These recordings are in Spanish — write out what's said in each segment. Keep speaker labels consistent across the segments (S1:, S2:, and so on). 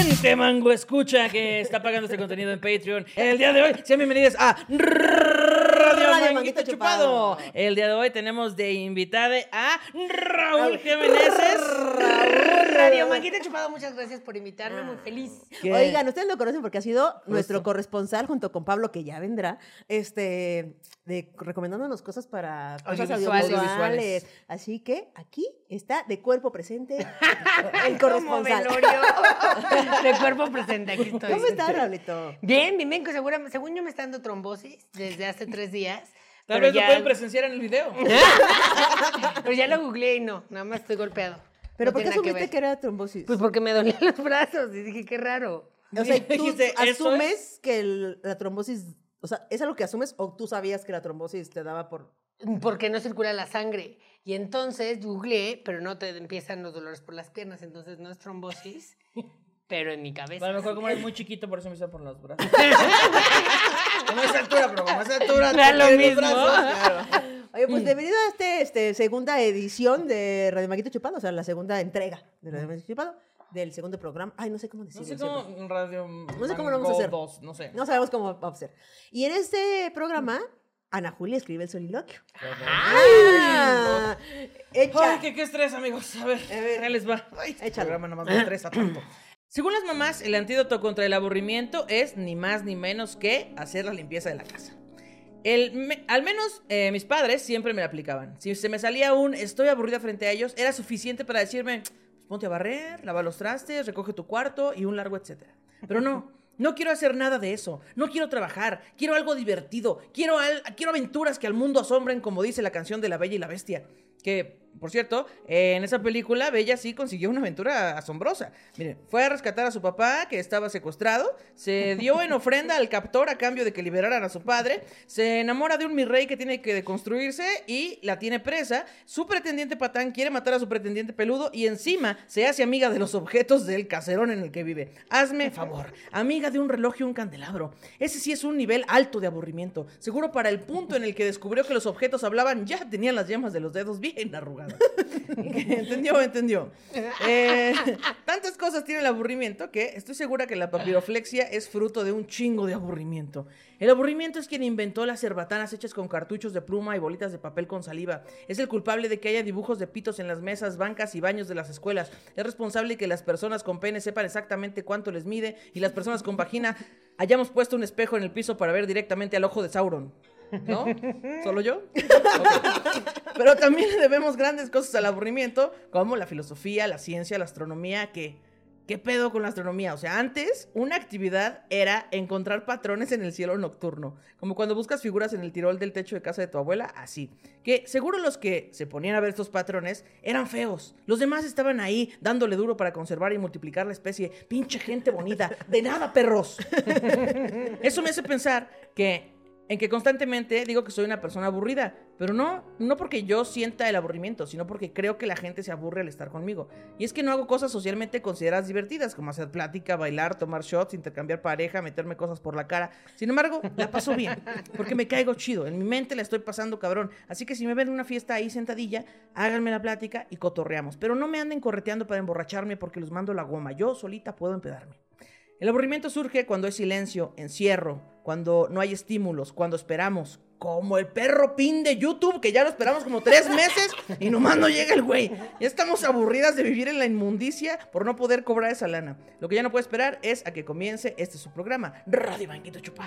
S1: gente mango escucha que está pagando este contenido en Patreon. El día de hoy, sean bienvenidos a Radio Manguito Chupado. El día de hoy tenemos de invitada a Raúl Jiménez.
S2: Radio Manguito Chupado, muchas gracias por invitarme, muy feliz.
S1: ¿Qué?
S3: Oigan, ustedes lo conocen porque ha sido nuestro corresponsal junto con Pablo, que ya vendrá, recomendándonos cosas para cosas audiovisuales. Así que aquí está de cuerpo presente el corresponsal.
S2: Como velorio. De cuerpo presente, aquí estoy.
S3: ¿Cómo estás, Raulito?
S2: Bien, según yo me está dando trombosis desde hace 3 días.
S1: Tal vez lo pueden presenciar en el video.
S2: Pero ya lo googleé y no, nada más estoy golpeado.
S3: ¿Pero
S2: No
S3: por qué
S2: tiene nada
S3: asumiste
S2: ver.
S3: que era trombosis?
S2: Pues porque me dolían los brazos y dije, qué raro.
S3: O sea, tú
S1: Dijiste, ¿eso
S3: asumes que la trombosis, o sea, ¿es algo que asumes o tú sabías que la trombosis te daba por...?
S2: Porque no circula la sangre. Y entonces googleé, pero no te empiezan los dolores por las piernas, entonces no es trombosis, pero en mi cabeza.
S1: A lo mejor como eres muy chiquito, por eso me están por los brazos. Como esa altura, pero como esa altura.
S2: Era lo
S1: los
S2: mismo.
S1: brazos, claro.
S3: Oye, pues bienvenido a esta segunda edición de Radio Manguito Chupado, o sea, la segunda entrega de Radio Manguito Chupado, del segundo programa. Ay, no sé cómo
S1: No
S3: decirlo.
S1: sé
S3: ¿cierto?
S1: cómo radio.
S3: No sé cómo lo vamos a hacer.
S1: Dos, no sé.
S3: No sabemos cómo va a ser. Y en este programa, Ana Julia escribe el soliloquio. ¡Ah! Echa.
S1: Ay, qué estrés, amigos. A ver, ahí les va. Ay, este
S3: Échalo.
S1: programa nomás me estresa tanto. Según las mamás, el antídoto contra el aburrimiento es ni más ni menos que hacer la limpieza de la casa. Al menos mis padres siempre me la aplicaban. Si se me salía un estoy aburrida frente a ellos, era suficiente para decirme, pues ponte a barrer, lava los trastes, recoge tu cuarto y un largo etcétera. Pero no quiero hacer nada de eso. No quiero trabajar. Quiero algo divertido. Quiero aventuras que al mundo asombren, como dice la canción de La Bella y la Bestia. Que, por cierto, en esa película Bella sí consiguió una aventura asombrosa. Miren, fue a rescatar a su papá, que estaba secuestrado. Se dio en ofrenda al captor a cambio de que liberaran a su padre. Se enamora de un mi rey que tiene que deconstruirse y la tiene presa. Su pretendiente patán quiere matar a su pretendiente peludo y encima se hace amiga de los objetos del caserón en el que vive. Hazme favor, amiga de un reloj y un candelabro. Ese sí es un nivel alto de aburrimiento. Seguro para el punto en el que descubrió que los objetos hablaban ya tenían las yemas de los dedos bien arrugadas. Entendió. Tantas cosas tiene el aburrimiento que estoy segura que la papiroflexia es fruto de un chingo de aburrimiento. El aburrimiento es quien inventó las cerbatanas hechas con cartuchos de pluma y bolitas de papel con saliva. Es el culpable de que haya dibujos de pitos en las mesas, bancas y baños de las escuelas. Es responsable de que las personas con pene sepan exactamente cuánto les mide y las personas con vagina hayamos puesto un espejo en el piso para ver directamente al ojo de Sauron. ¿No? ¿Solo yo? Okay. Pero también le debemos grandes cosas al aburrimiento, como la filosofía, la ciencia, la astronomía, ¿Qué pedo con la astronomía? O sea, antes una actividad era encontrar patrones en el cielo nocturno, como cuando buscas figuras en el tirol del techo de casa de tu abuela, así. Que seguro los que se ponían a ver estos patrones eran feos. Los demás estaban ahí dándole duro para conservar y multiplicar la especie. Pinche gente bonita. De nada, perros. Eso me hace pensar en que constantemente digo que soy una persona aburrida, pero no porque yo sienta el aburrimiento, sino porque creo que la gente se aburre al estar conmigo. Y es que no hago cosas socialmente consideradas divertidas, como hacer plática, bailar, tomar shots, intercambiar pareja, meterme cosas por la cara. Sin embargo, la paso bien, porque me caigo chido. En mi mente la estoy pasando cabrón. Así que si me ven en una fiesta ahí sentadilla, háganme la plática y cotorreamos. Pero no me anden correteando para emborracharme porque los mando la goma. Yo solita puedo empedarme. El aburrimiento surge cuando hay silencio, encierro, cuando no hay estímulos, cuando esperamos, como el perro pin de YouTube, que ya lo esperamos como 3 meses y nomás no llega el güey. Ya estamos aburridas de vivir en la inmundicia por no poder cobrar esa lana. Lo que ya no puedo esperar es a que comience su programa, Radio Manguito Chupado.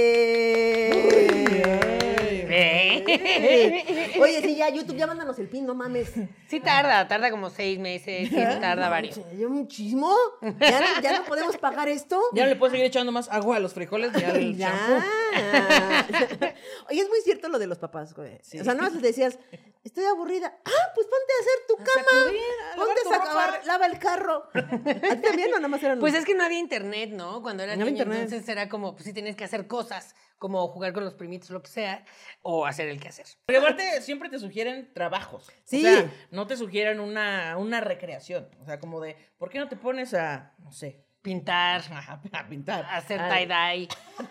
S3: Oye, sí, ya, YouTube, ya mándanos el pin, no mames.
S2: Sí tarda como 6 meses, sí tarda varios.
S3: ¿Ya muchísimo? ¿Ya no podemos pagar esto?
S1: Ya no le puedo seguir echando más agua a los frijoles ni al champú.
S3: Oye, es muy cierto lo de los papás, güey.
S1: Sí.
S3: O sea, no les decías, estoy aburrida. Ah, pues ponte a hacer tu cama. Ponte a sacar, lava el carro. ¿A ti también o nada más eran
S2: Pues es que no había internet, ¿no? Cuando era
S3: No había
S2: niño,
S3: internet.
S2: entonces era como, pues sí tienes que hacer cosas, como jugar con los primitos, lo que sea, o hacer el quehacer.
S1: Porque aparte siempre te sugieren trabajos.
S3: Sí.
S1: O sea, no te sugieren una recreación. O sea, como de, ¿por qué no te pones a, no sé,
S2: pintar,
S1: A pintar.
S2: hacer
S1: Ay,
S2: tie-dye.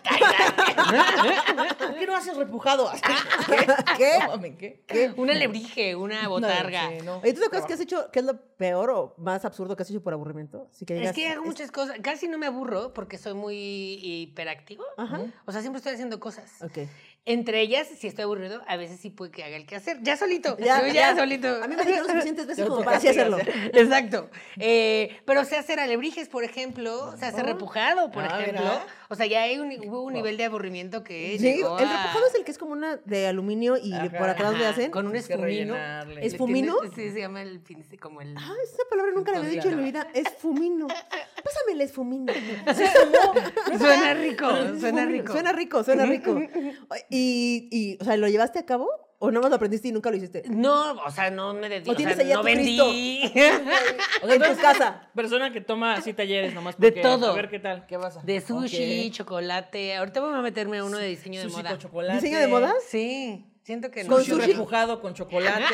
S1: ¿Por qué no haces repujado?
S3: ¿Qué?
S1: No, mames, ¿qué?
S2: Un alebrije, una botarga.
S1: Sí, no.
S3: Oye, ¿tú te acuerdas qué has hecho? ¿Qué es lo peor o más absurdo que has hecho por aburrimiento? Así que
S2: Es
S3: digas,
S2: que hago muchas cosas. Casi no me aburro porque soy muy hiperactivo.
S3: Ajá.
S2: O sea, siempre estoy haciendo cosas.
S3: Ok.
S2: Entre ellas, si estoy aburrido, a veces sí puede que haga el quehacer. Ya solito.
S3: Ya,
S2: Yo
S3: ya.
S2: solito.
S3: A mí me dijeron suficientes veces
S1: Te
S3: como para así hacerlo.
S1: autocastigas,
S2: Exacto. Pero sé hacer alebrijes, por ejemplo. Sé hacer repujado, por
S1: Ah,
S2: ejemplo.
S1: mira.
S2: O sea, ya hubo un nivel de aburrimiento que
S3: Sí,
S2: llegó
S3: el
S2: a-
S3: repujado es el que es como una de aluminio y
S1: Ajá,
S3: por atrás le
S2: Ajá,
S3: hacen.
S2: con un
S1: Tienes que
S2: esfumino.
S1: rellenarle.
S3: ¿Es
S2: Le
S3: fumino?
S2: tiene- Sí, se llama el pincel, como el...
S3: Ah, esa palabra nunca la había dicho en mi vida. Es fumino. Pásame el esfumino.
S2: Suena rico, suena rico.
S3: Suena rico, suena rico. O sea, ¿lo llevaste a cabo? ¿O no más lo aprendiste y nunca lo hiciste?
S2: No, o sea, no me dedico,
S3: ¿O
S2: o
S3: tienes
S2: sea,
S3: allá
S2: no
S3: tu
S2: vendí.
S1: O sea,
S3: En tu
S1: entonces,
S3: casa.
S1: Persona que toma así talleres nomás
S2: De
S1: porque,
S2: todo.
S1: A ver qué tal, qué vas a...
S2: De sushi,
S1: Ok.
S2: chocolate. Ahorita voy a meterme a uno de diseño de
S1: Sushi
S2: moda.
S1: con chocolate.
S3: ¿Diseño de moda?
S2: Sí, siento que no.
S3: Con
S1: Sushi
S3: sushi.
S1: repujado con chocolate.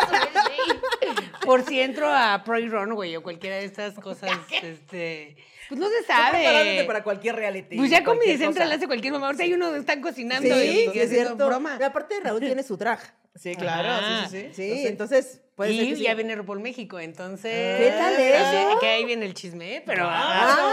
S2: Por si entro a Pride Runway o cualquiera de estas cosas, pues no se
S1: Preparándote
S2: sabe.
S1: para cualquier reality.
S2: Pues ya con mi
S1: cualquier
S2: Central
S1: cosa.
S2: hace cualquier mamá. Ahorita hay uno que están cocinando
S3: Sí,
S2: y
S3: sí, es
S2: haciendo
S3: cierto.
S2: broma.
S3: Y aparte, Raúl tiene su drag.
S1: Sí, claro,
S2: Ajá.
S1: sí.
S3: Sí, entonces puede ser
S2: Y
S3: que sí.
S2: ya viene RuPaul México, entonces...
S3: ¿Qué tal eso?
S2: Que ahí viene el chisme, pero
S1: Ah.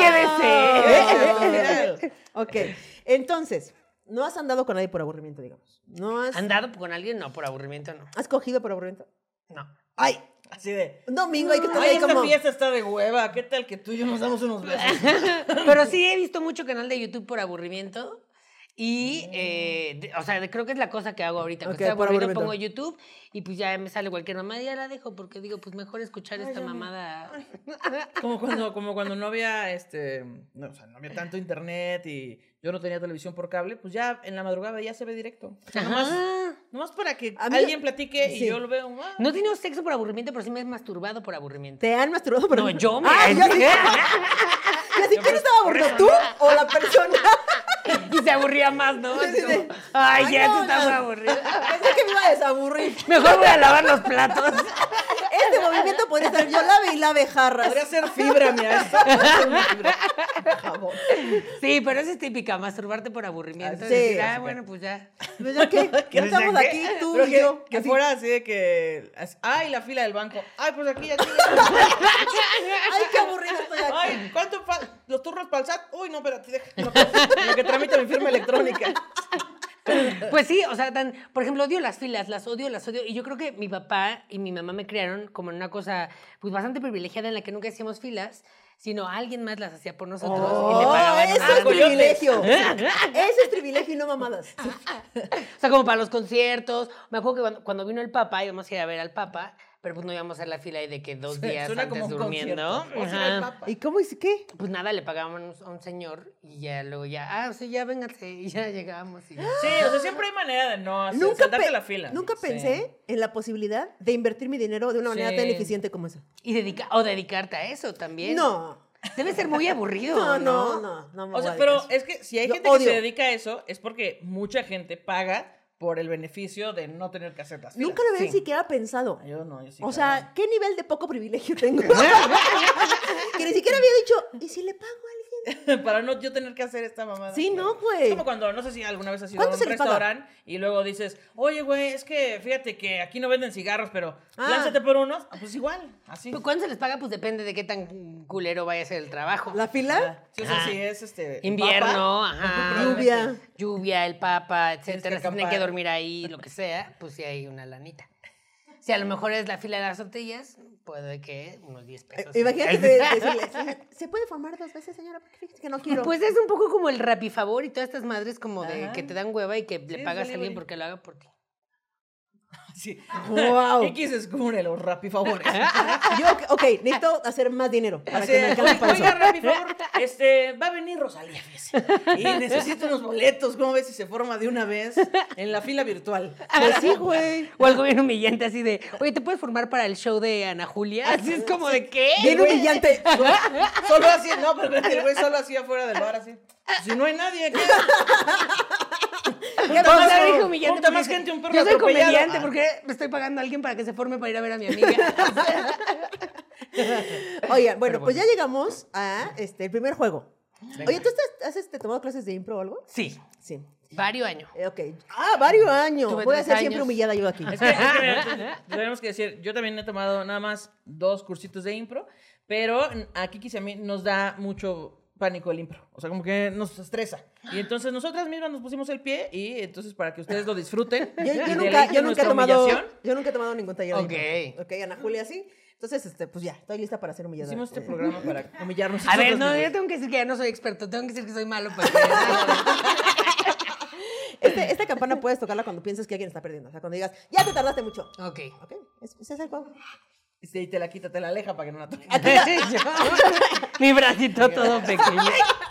S2: usted quédese.
S3: Ok, entonces, no has andado con nadie por aburrimiento, digamos. No has...
S2: ¿Andado con alguien? No, por aburrimiento no.
S3: ¿Has cogido por aburrimiento?
S2: No.
S3: ¡Ay!
S1: Así de...
S3: Un domingo hay que estar
S1: Ay,
S3: ahí
S1: esta
S3: como...
S1: fiesta está de hueva. ¿Qué tal que tú y yo nos damos unos besos?
S2: Pero sí he visto mucho canal de YouTube por aburrimiento. Y, o sea, creo que es la cosa que hago ahorita.
S3: Ok,
S2: Que estoy
S3: por
S2: aburrido,
S3: aburrimiento.
S2: pongo YouTube y pues ya me sale cualquier mamada y ya la dejo porque digo, pues mejor escuchar esta mamada.
S1: Como cuando no había, no, o sea, no había tanto internet y yo no tenía televisión por cable, pues ya en la madrugada ya se ve directo. O sea, nomás para que
S3: A mí-
S1: alguien platique
S3: sí.
S1: y yo lo veo.
S2: No he tenido sexo por aburrimiento, pero sí me he masturbado por aburrimiento.
S3: ¿Te han masturbado por
S2: No, yo me...
S3: yo sí. ¿Y así quién estaba aburrido? ¿Tú o la persona?
S2: Y se aburría más, ¿no?
S3: Sí, sí,
S2: Así como,
S3: sí.
S2: Ay, ya
S3: no,
S2: se está muy
S3: no.
S2: aburrido.
S3: Pensé que me iba a desaburrir.
S2: Mejor voy a lavar los platos.
S3: Este movimiento podría ser yo lave y lave jarras.
S1: Podría ser fibra, mira. Podría ser una fibra. Jabón.
S2: Sí, pero esa es típica, masturbarte por aburrimiento.
S3: Sí,
S2: Decir,
S3: así
S2: bueno, pues ya.
S3: Pues ya que
S1: ¿Qué?
S3: estamos
S1: ¿Qué?
S3: aquí, tú
S1: Pero
S3: y yo.
S1: que
S3: así.
S1: fuera así de que... Ay, la fila del banco. Ay, pues aquí.
S3: Ay, qué aburrido estoy aquí.
S1: Ay, ¿cuánto falta? ¿Los turnos para el SAT? Uy, no, espérate, déjame. Lo que tramita mi firma electrónica.
S2: Pues sí, o sea, por ejemplo, odio las filas, las odio. Y yo creo que mi papá y mi mamá me criaron como en una cosa pues bastante privilegiada en la que nunca hacíamos filas, sino alguien más las hacía por nosotros y le pagaban.
S3: Eso es
S1: coyotes.
S3: privilegio. Eso es privilegio y no mamadas.
S2: O sea, como para los conciertos. Me acuerdo que cuando vino el Papa, íbamos a ir a ver al Papa, pero pues no íbamos a hacer la fila ahí de que 2 días
S1: Suena
S2: antes
S1: como un
S2: durmiendo.
S1: concierto. O sea, el
S2: Ajá.
S1: Papa.
S3: ¿Y cómo hice qué?
S2: Pues nada, le pagábamos a un señor y ya luego ya, o sea, ya vénganse, y ya llegamos. Y ya.
S1: Sí, o sea, siempre hay manera de no hacer,
S3: Nunca,
S1: saltarte la fila.
S3: nunca
S1: Sí.
S3: pensé en la posibilidad de invertir mi dinero de una manera
S1: Sí.
S3: tan eficiente como esa.
S2: Y dedicarte a eso también.
S3: No.
S2: Debe ser muy aburrido,
S3: No,
S2: ¿no?
S3: no me
S1: O
S3: voy
S1: sea,
S3: a
S1: pero
S3: dedicar.
S1: es que si hay
S3: Lo
S1: gente
S3: odio.
S1: que se dedica a eso, es porque mucha gente paga por el beneficio de no tener que hacer las filas.
S3: Nunca lo había
S2: Sí.
S3: siquiera pensado.
S1: Yo no, yo sí.
S3: O
S1: claro.
S3: sea, ¿qué nivel de poco privilegio tengo? Que ni siquiera había dicho, ¿y si le pago a alguien?
S1: para no yo tener que hacer esta mamada.
S3: Sí, no,
S1: Es
S3: güey.
S1: como cuando, no sé si alguna vez has ido a
S3: ¿Cuánto
S1: un
S3: se les paga?
S1: restaurante y luego dices, oye, güey, es que fíjate que aquí no venden cigarros, pero
S3: Ah.
S1: lánzate por unos. Ah, pues igual, así.
S2: Pero ¿cuándo se les paga? Pues depende de qué tan culero vaya a ser el trabajo.
S3: ¿La fila?
S1: Sí, o sea,
S2: Ah.
S1: si es
S2: Invierno,
S1: papa,
S2: ajá.
S3: Lluvia.
S2: Lluvia, el Papa,
S1: Tienes que
S2: etcétera. Si tienen que
S1: acampar.
S2: dormir ahí, lo que sea, pues sí hay una lanita. Si a lo mejor es la fila de las tortillas, puede que unos 10 pesos.
S3: Imagínate decirle, ¿se puede formar 2 veces, señora? Porque fíjate que no quiero.
S2: Pues es un poco como el Rapifavor y todas estas madres como de
S1: Ajá.
S2: que te dan hueva y que le
S1: Sí,
S2: pagas a
S1: delivery.
S2: alguien porque lo haga por ti.
S1: Sí.
S3: Wow.
S1: X descubre los rapifavores.
S3: Yo, ok, necesito hacer más dinero para
S1: Así,
S3: que me alcance para eso.
S1: oiga, Rapi, favor, va a venir Rosalía, fíjese. Y necesito unos boletos, ¿cómo ves si se forma de una vez en la fila virtual?
S3: Pues sí, güey.
S2: O algo bien humillante así de, oye, ¿te puedes formar para el show de Ana Julia? Así es como de, ¿qué?
S3: Bien humillante.
S1: Solo así, no, pero espérate, el güey solo así afuera del bar, así. Si no hay nadie, ¿qué?
S3: ¿Qué
S2: O sea,
S3: pasó?
S2: dije humillante
S1: Junta
S2: porque
S1: más gente, un perro
S2: yo soy
S1: atropellado.
S2: comediante
S1: Ah.
S2: porque me estoy pagando a alguien para que se forme para ir a ver a mi amiga.
S3: Oigan, bueno,
S2: Pero
S3: pues ya llegamos a el primer juego.
S1: Venga.
S3: Oye, ¿tú has tomado clases de impro o algo?
S2: Sí,
S3: Sí.
S2: varios años.
S3: Ok. Varios años.
S2: Tuve
S3: Voy a
S2: 3
S3: ser siempre
S2: años.
S3: humillada yo aquí.
S1: Es que, mira, tenemos que decir, yo también he tomado nada más 2 cursitos de impro, pero a Kiki y a mí nos da mucho pánico el impro. O sea, como que nos estresa. Y entonces nosotras mismas nos pusimos el pie y entonces para que ustedes lo disfruten
S3: Yo
S1: y
S3: nunca,
S1: deleiten
S3: yo, nunca he
S1: nuestra
S3: tomado,
S1: humillación,
S3: yo nunca he tomado ningún taller de
S2: Ok.
S3: impro. Ok, Ana Julia sí. Entonces, pues ya, estoy lista para ser humillada.
S1: hicimos este programa para humillarnos.
S2: A ver,
S1: nosotros
S2: no,
S1: mismos.
S2: yo tengo que decir que ya no soy experto, tengo que decir que soy malo. Porque...
S3: Esta campana puedes tocarla cuando piensas que alguien está perdiendo. O sea, cuando digas, ya te tardaste mucho.
S2: Ok.
S3: Ok, ese es el juego.
S1: Y te la quita, te la aleja para que no la toques.
S2: Mi bracito todo pequeño.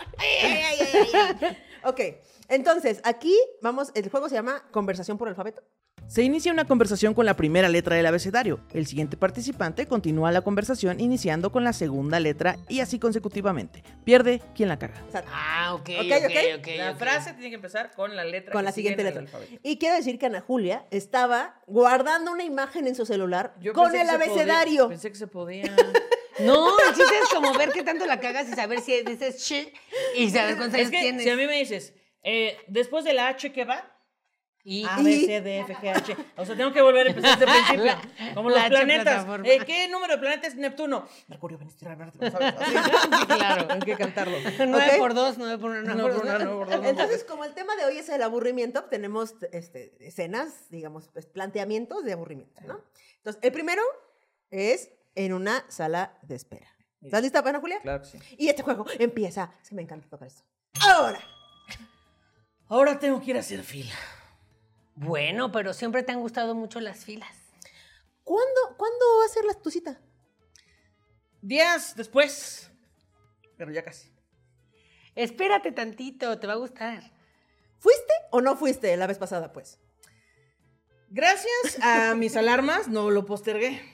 S3: Ok, entonces, aquí vamos, el juego se llama Conversación por Alfabeto.
S1: Se inicia una conversación con la primera letra del abecedario. El siguiente participante continúa la conversación iniciando con la segunda letra y así consecutivamente. Pierde quien la caga.
S3: O sea,
S2: Ah, ok,
S3: Ok.
S1: La frase tiene que empezar con la letra
S3: con
S1: que
S3: la
S1: sigue
S3: siguiente
S1: en el
S3: letra.
S1: alfabeto.
S3: Y quiero decir que Ana Julia estaba guardando una imagen en su celular
S1: Yo
S3: con
S1: pensé
S3: el
S1: que se podía-
S3: abecedario.
S1: Pensé que se podía.
S2: No, el chiste es como ver qué tanto la cagas y saber si dices shit y saber cuántos
S1: Es
S2: años
S1: que
S2: tienes.
S1: si a mí me dices, después de la H, ¿qué va?
S2: Y
S1: A, B, C, D, F, G, H. O sea, tengo que volver a empezar desde el principio. Como los
S2: la H
S1: planetas.
S2: plataforma.
S1: ¿Qué número de planetas es Neptuno? Mercurio, Venus, Tierra, Marte, ¿sabes? Así.
S2: claro.
S1: Hay que cantarlo.
S2: 9
S3: Ok.
S2: por 2, 9 por 1, 9 por 1.
S3: Entonces, como el tema de hoy es el aburrimiento, tenemos escenas, digamos, pues, planteamientos de aburrimiento, ¿no? Entonces, el primero es en una sala de espera. ¿Estás lista, Ana Julia?
S1: Claro que sí.
S3: Y este juego empieza. Es que me encanta tocar esto. Ahora.
S1: Ahora tengo que ir a hacer fila.
S2: Bueno, pero siempre te han gustado mucho las filas.
S3: ¿Cuándo va a ser tu cita?
S1: Días después. Pero ya casi.
S2: Espérate tantito, te va a gustar.
S3: ¿Fuiste o no fuiste la vez pasada, pues?
S1: Gracias a mis alarmas no lo postergué.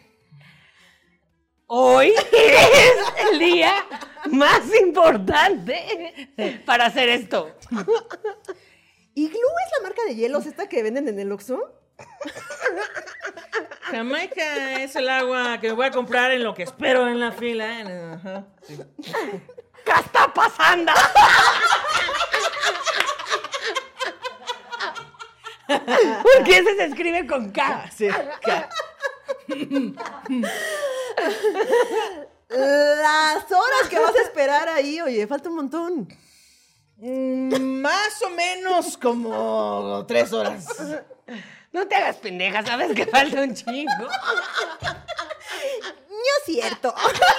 S2: Hoy es el día más importante para hacer esto.
S3: ¿Iglú es la marca de hielos esta que venden en el Oxxo?
S1: Jamaica es el agua que me voy a comprar en lo que espero en la fila. Ajá, sí.
S2: ¿Qué está pasando? Porque ese se escribe con K.
S1: Sí,
S3: Las horas que vas a esperar ahí, oye, falta un montón.
S1: más o menos como 3 horas.
S2: No te hagas pendeja, sabes que falta un chingo.
S3: No es cierto.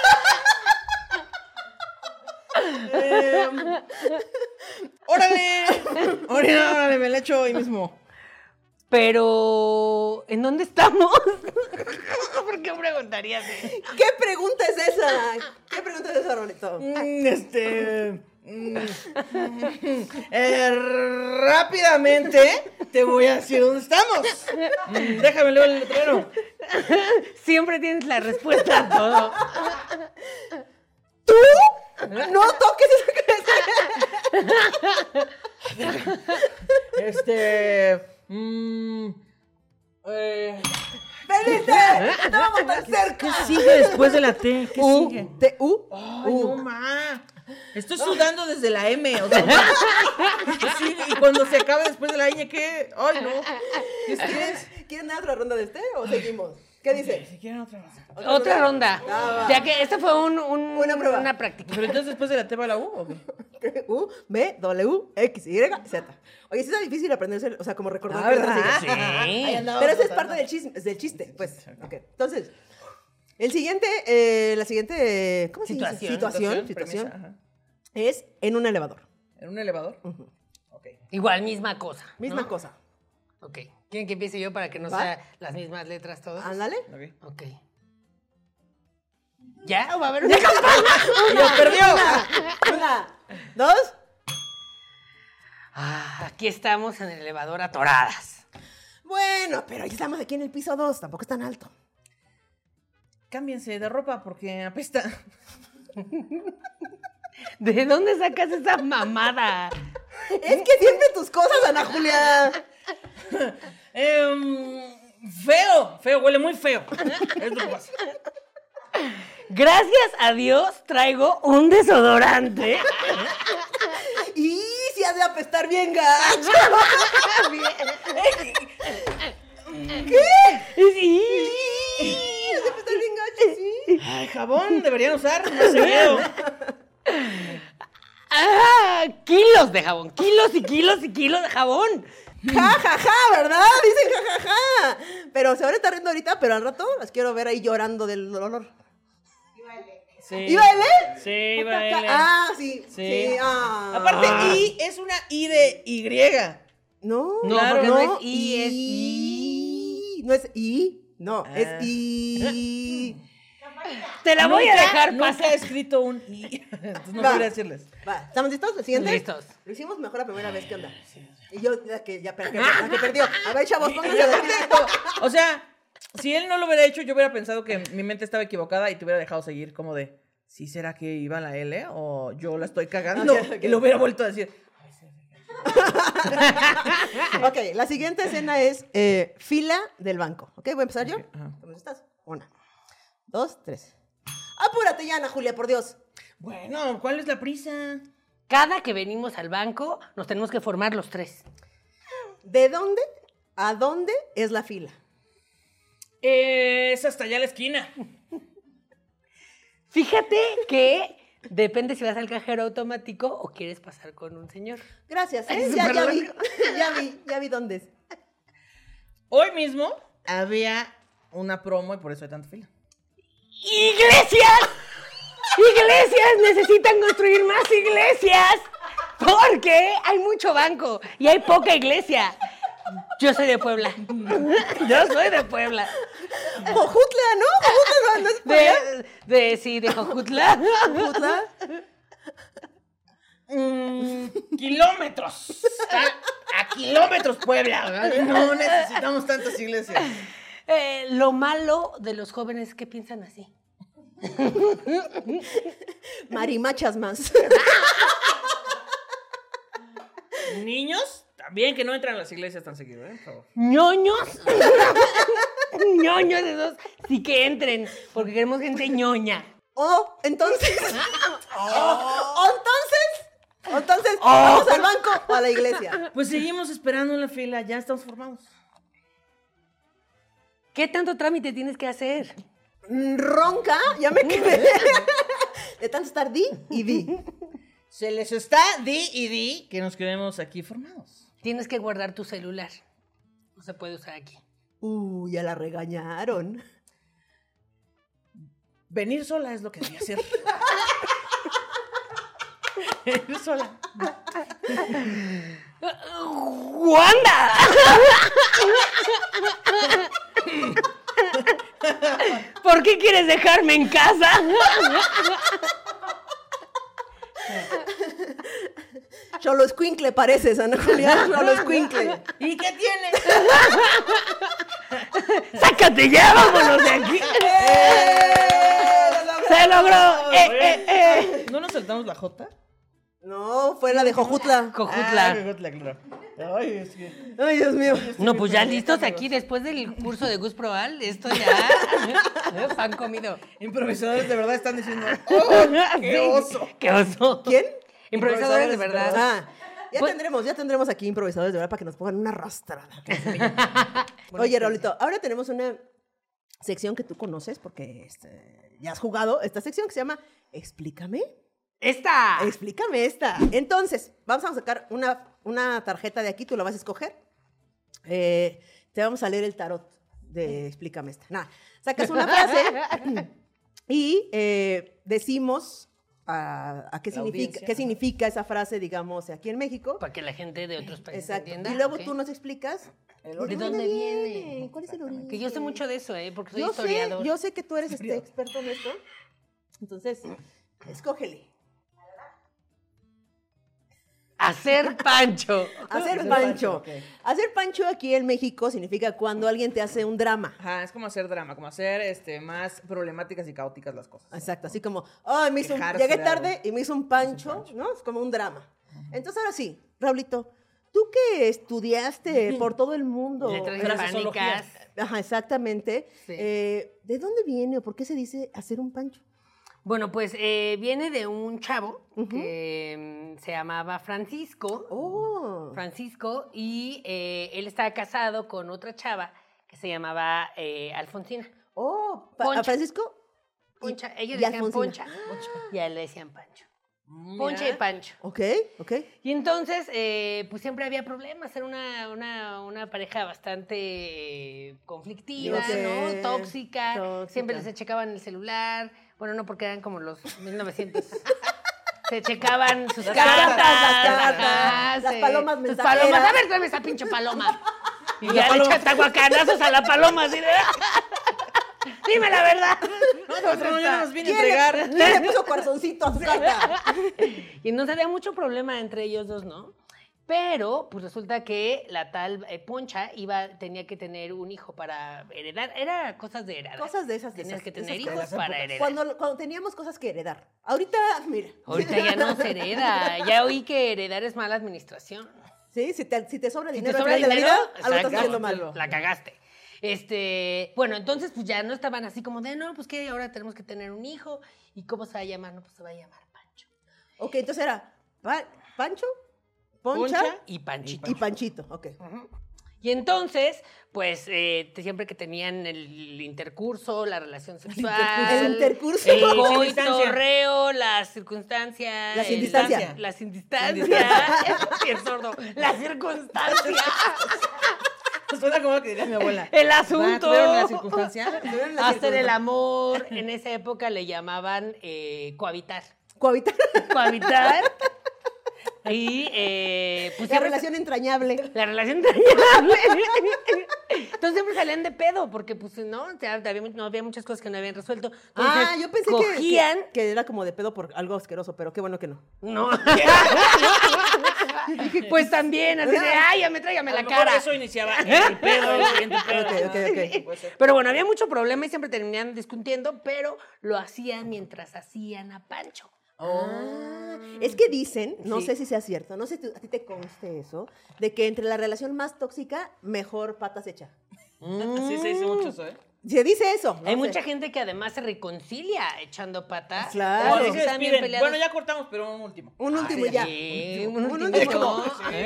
S1: ¡Órale! ¡Órale, me la echo hoy mismo!
S2: Pero, ¿en dónde estamos? ¿Por qué preguntarías eso?
S3: ¿Qué pregunta es esa? ¿Qué pregunta es esa, Rolito?
S1: Rápidamente te voy a decir dónde estamos. Déjame leer el letrero.
S2: Siempre tienes la respuesta a todo.
S3: ¿Tú? No toques esa ¡Veniste! ¡Estábamos tan cerca!
S1: ¿Qué sigue después de la T? ¿Qué sigue?
S3: T-U.
S1: Ay, no ma. Estoy sudando desde la M. O sea, ¿qué sigue? Y cuando se acabe después de la ñ, ¿qué? Ay, no. ¿Qué es?
S3: ¿Quieren dar otra ronda de o seguimos? ¿Qué dice?
S1: Si quieren otra vez.
S2: Otra ronda.
S3: Ah, va.
S2: Ya que esta fue
S3: Una prueba.
S2: una práctica.
S1: Pero entonces después de la T va la U, ¿o qué?
S3: U, B, W, X, Y, Z. Oye, sí está difícil aprenderse, o sea, como recordar
S1: Ah,
S3: qué
S1: ¿verdad?
S3: letra sigue.
S2: Sí.
S1: Ahí andaba
S3: Pero eso es
S1: tratando.
S3: parte del chiste, pues. Ok. Entonces, la siguiente, ¿cómo se dice?
S1: Situación,
S3: Situación
S1: premisa, ajá.
S3: es en un elevador.
S1: ¿En un elevador? Ok.
S2: Igual, misma cosa. ¿no?
S3: Misma cosa.
S2: Ok. ¿Quieren que empiece yo para que no
S3: ¿Va?
S2: sea las mismas letras todas?
S3: Ándale.
S1: Ok.
S2: Ok. ¿Ya? ¿O va a haber
S1: ¡Lo perdió!
S3: Una, dos.
S2: Aquí estamos en el elevador atoradas.
S3: Bueno, pero ya estamos aquí en el piso 2, tampoco es tan alto.
S1: Cámbiense de ropa porque apesta.
S2: ¿De dónde sacas esa mamada?
S3: Es que siempre tus cosas, Ana Julia.
S1: Feo, huele muy feo. Es lo que pasa.
S2: Gracias a Dios traigo un desodorante.
S3: Y si has de apestar bien gacho.
S2: Sí.
S3: Has de apestar bien gacho, sí.
S1: Ay, jabón deberían usar más seguido.
S2: Kilos de jabón, kilos y kilos y kilos de jabón.
S3: Ja, ja, ja, ¿verdad? Dicen ja, ja, ja. Pero se van a estar riendo ahorita, pero al rato las quiero ver ahí llorando del dolor.
S1: Sí.
S3: ¿Iba L?
S1: Sí, iba L.
S3: Sí.
S1: Sí.
S3: Ah.
S1: Aparte, I es una I de Y.
S3: No,
S2: No,
S1: Claro,
S2: porque
S1: no.
S2: no es I, es I.
S3: No es I, no,
S1: Ah.
S3: es I.
S2: Te la voy a dejar
S1: Nunca
S2: pasar.
S1: he escrito un I. Entonces no
S3: Va.
S1: podría decirles.
S3: Va, ¿estamos listos? ¿El siguiente?
S2: Listos.
S3: Lo hicimos mejor la primera vez, ¿qué onda? Y yo, la que perdió. A ver, chavos,
S1: Y
S3: pónganse
S1: aparte,
S3: de pie.
S1: o sea, si él no lo hubiera hecho, yo hubiera pensado que mi mente estaba equivocada y te hubiera dejado seguir como de, ¿sí será que iba la L o yo la estoy cagando?
S3: Ok, ok.
S1: Y lo hubiera vuelto a decir.
S3: Ok, la siguiente escena es fila del banco. Ok, voy a empezar yo.
S1: Ok, ajá.
S3: ¿Cómo estás? 1, 2, 3. Apúrate ya, Ana Julia, por Dios.
S1: Bueno, ¿cuál es la prisa?
S2: Cada que venimos al banco, nos tenemos que formar los tres.
S3: ¿De dónde a dónde es la fila?
S1: Es hasta allá la esquina.
S2: Fíjate que depende si vas al cajero automático o quieres pasar con un señor.
S3: Gracias,
S2: Ay,
S3: ya
S2: súper
S3: vi.
S2: largo.
S3: Ya vi dónde es.
S1: Hoy mismo había una promo y por eso hay tanta fila.
S2: ¡Iglesias! ¡Iglesias! Necesitan construir más iglesias. Porque hay mucho banco y hay poca iglesia. Yo soy de Puebla. Yo soy de Puebla.
S3: Jojutla, ¿no? Jojutla no es Puebla.
S2: Sí, de Jojutla.
S3: Jojutla.
S1: Kilómetros. A kilómetros, Puebla. No necesitamos tantas iglesias.
S2: Lo malo de los jóvenes que piensan así.
S3: Marimachas más.
S1: Niños, también que no entran a las iglesias tan seguido, por favor.
S2: ñoños. ñoños esos sí que entren, porque queremos gente ñoña.
S3: Entonces, ¿vamos al banco o a la iglesia?
S1: Pues seguimos esperando en la fila, ya estamos formados.
S2: ¿Qué tanto trámite tienes que hacer?
S3: Ronca, ya me quedé. De tanto estar di y di.
S1: Se les está di que nos quedemos aquí formados.
S2: Tienes que guardar tu celular. No se puede usar aquí.
S3: Ya la regañaron.
S1: Venir sola es lo que debía hacer. Venir sola.
S2: ¡Wanda! ¿Por qué quieres dejarme en casa?
S3: Cholo escuincle pareces, Ana Julia. Cholo escuincle.
S1: ¿Y qué tiene?
S2: ¡Sácate ya! ¡Vámonos de aquí! ¡Se logró!
S1: ¿No nos saltamos la J?
S3: No, fue la de Jojutla.
S2: Cojutla.
S1: Jojutla, claro. Ay, es que...
S3: Ay, Dios mío.
S2: No, pues ya listos aquí después del curso de Gus Proal. Esto ya. Pan comido.
S1: Improvisadores de verdad están diciendo... ¡Oh, qué oso!
S2: ¡Qué oso!
S3: ¿Quién?
S2: Improvisadores de verdad.
S3: Ah,
S2: Pues-
S3: ya tendremos aquí improvisadores de verdad para que nos pongan una arrastrada. Oye, Raulito, ahora tenemos una sección que tú conoces porque ya has jugado esta sección que se llama Explícame. Explícame esta. Entonces, vamos a sacar una tarjeta de aquí, tú la vas a escoger. Te vamos a leer el tarot de Explícame esta. Nada, sacas una frase y decimos a qué
S1: La
S3: significa,
S1: audiencia,
S3: qué
S1: ajá.
S3: significa esa frase, digamos, aquí en México.
S2: Para que la gente de otros países
S3: Exacto.
S2: entienda.
S3: Y luego
S2: ok.
S3: tú nos explicas
S2: ¿De dónde viene?
S3: ¿Cuál es el origen?
S2: Que yo sé mucho de eso, porque soy
S3: Yo
S2: historiador.
S3: yo sé que tú eres experto en esto. Entonces, escógele.
S2: Hacer pancho.
S3: Hacer
S1: Hacer
S3: pancho.
S1: pancho, ok.
S3: Hacer pancho aquí en México significa cuando alguien te hace un drama.
S1: Ajá, es como hacer drama, como hacer más problemáticas y caóticas las cosas.
S3: Exacto, así como, ay,
S1: Quejarse
S3: llegué
S1: de
S3: tarde
S1: algo.
S3: y me hizo un pancho, ¿no? Es como un drama. Entonces, ahora sí, Raulito, tú que estudiaste por todo el mundo.
S2: Letras
S1: Fraseología.
S2: hispánicas.
S3: Ajá, exactamente.
S2: Sí.
S3: ¿De dónde viene o por qué se dice hacer un pancho?
S2: Bueno, pues viene de un chavo que se llamaba Francisco.
S3: Oh.
S2: Francisco, y él estaba casado con otra chava que se llamaba Alfonsina.
S3: Oh,
S2: Poncha.
S3: ¿a Francisco?
S2: Poncha, ellos
S3: y
S2: le decían
S3: Alfonsina.
S2: Poncha, y a él le decían Pancho.
S1: Mira.
S2: Poncha y Pancho.
S3: Ok.
S2: Y entonces, pues siempre había problemas, era una pareja bastante conflictiva,
S3: Ok.
S2: ¿no? Tóxica,
S3: Tóxica.
S2: siempre les checaban el celular, bueno, no porque eran como los 1900. Se checaban sus
S3: Las
S2: cartas,
S3: cartas, las palomas
S2: sus
S3: mensajeras.
S2: palomas. A ver, tráeme esa pinche paloma. Y
S1: La
S2: ya le
S1: paloma.
S2: echas aguacanazos a la paloma, así de... Dime la verdad.
S1: No, yo nada más vine a
S3: ¿Quién
S1: entregar.
S3: le puso corazoncito a su carta?
S2: Y entonces había mucho problema entre ellos dos, ¿no? Pero, pues resulta que la tal Poncha tenía que tener un hijo para heredar. Era cosas de heredar.
S3: Cosas de esas.
S2: Tenías que tener
S3: esas
S2: hijos
S3: cosas.
S2: para heredar.
S3: Cuando teníamos cosas que heredar. Ahorita, mira.
S2: Ahorita ya no se hereda. Ya oí que heredar es mala administración.
S3: Sí, si te sobra
S2: Si
S3: dinero
S2: te sobra
S3: al final
S2: dinero,
S3: de la vida, algo estás
S2: exacto,
S3: haciendo mal.
S2: la cagaste. Bueno, entonces pues ya no estaban así como de, no, pues que ahora tenemos que tener un hijo. ¿Y cómo se va a llamar? No, pues se va a llamar Pancho.
S3: Ok, entonces era Pancho, Poncha
S2: Y Panchito.
S3: y Panchito. Ok.
S2: Ujú. Y entonces, pues, siempre que tenían el intercurso, la relación sexual,
S3: El intercurso.
S2: el
S1: Circunstancia.
S2: coitorreo, las circunstancias,
S3: Las indistancias.
S2: las indistancias, sí, es sordo, las circunstancias,
S1: Suena como que diría mi abuela.
S2: el asunto,
S1: ¿Tuvieron la circunstancia?
S2: hacer el amor. En esa época le llamaban cohabitar.
S3: Cohabitar.
S2: Cohabitar. Y pues
S3: La
S2: siempre
S3: relación entrañable.
S2: La relación entrañable. Entonces siempre salían de pedo, porque pues no, no había muchas cosas que no habían resuelto. Entonces,
S3: Yo pensé
S2: cogían.
S3: que era como de pedo por algo asqueroso, pero qué bueno que no.
S2: No. Pues también, así de, ay, tráigame
S1: A
S2: la
S1: lo mejor
S2: cara.
S1: eso iniciaba el pedo, el siguiente pedo.
S3: Ok.
S1: Puede ser.
S2: Pero bueno, había mucho problema y siempre terminaban discutiendo, pero lo hacían mientras hacían a Pancho.
S3: Es que dicen, no
S2: Sí.
S3: sé si sea cierto, no sé si a ti te conste eso, de que entre la relación más tóxica, mejor patas echa.
S1: Sí, se dice mucho eso, ¿eh?
S3: Se dice eso. no
S2: Hay
S3: sé.
S2: mucha gente que además se reconcilia echando patas.
S3: Claro.
S2: Cuando
S1: Así se
S2: están bien
S1: despiden.
S2: peleados.
S1: Bueno, ya cortamos, pero un último.
S3: Un último y ya.
S2: Sí, un
S3: Un
S2: último.
S3: último.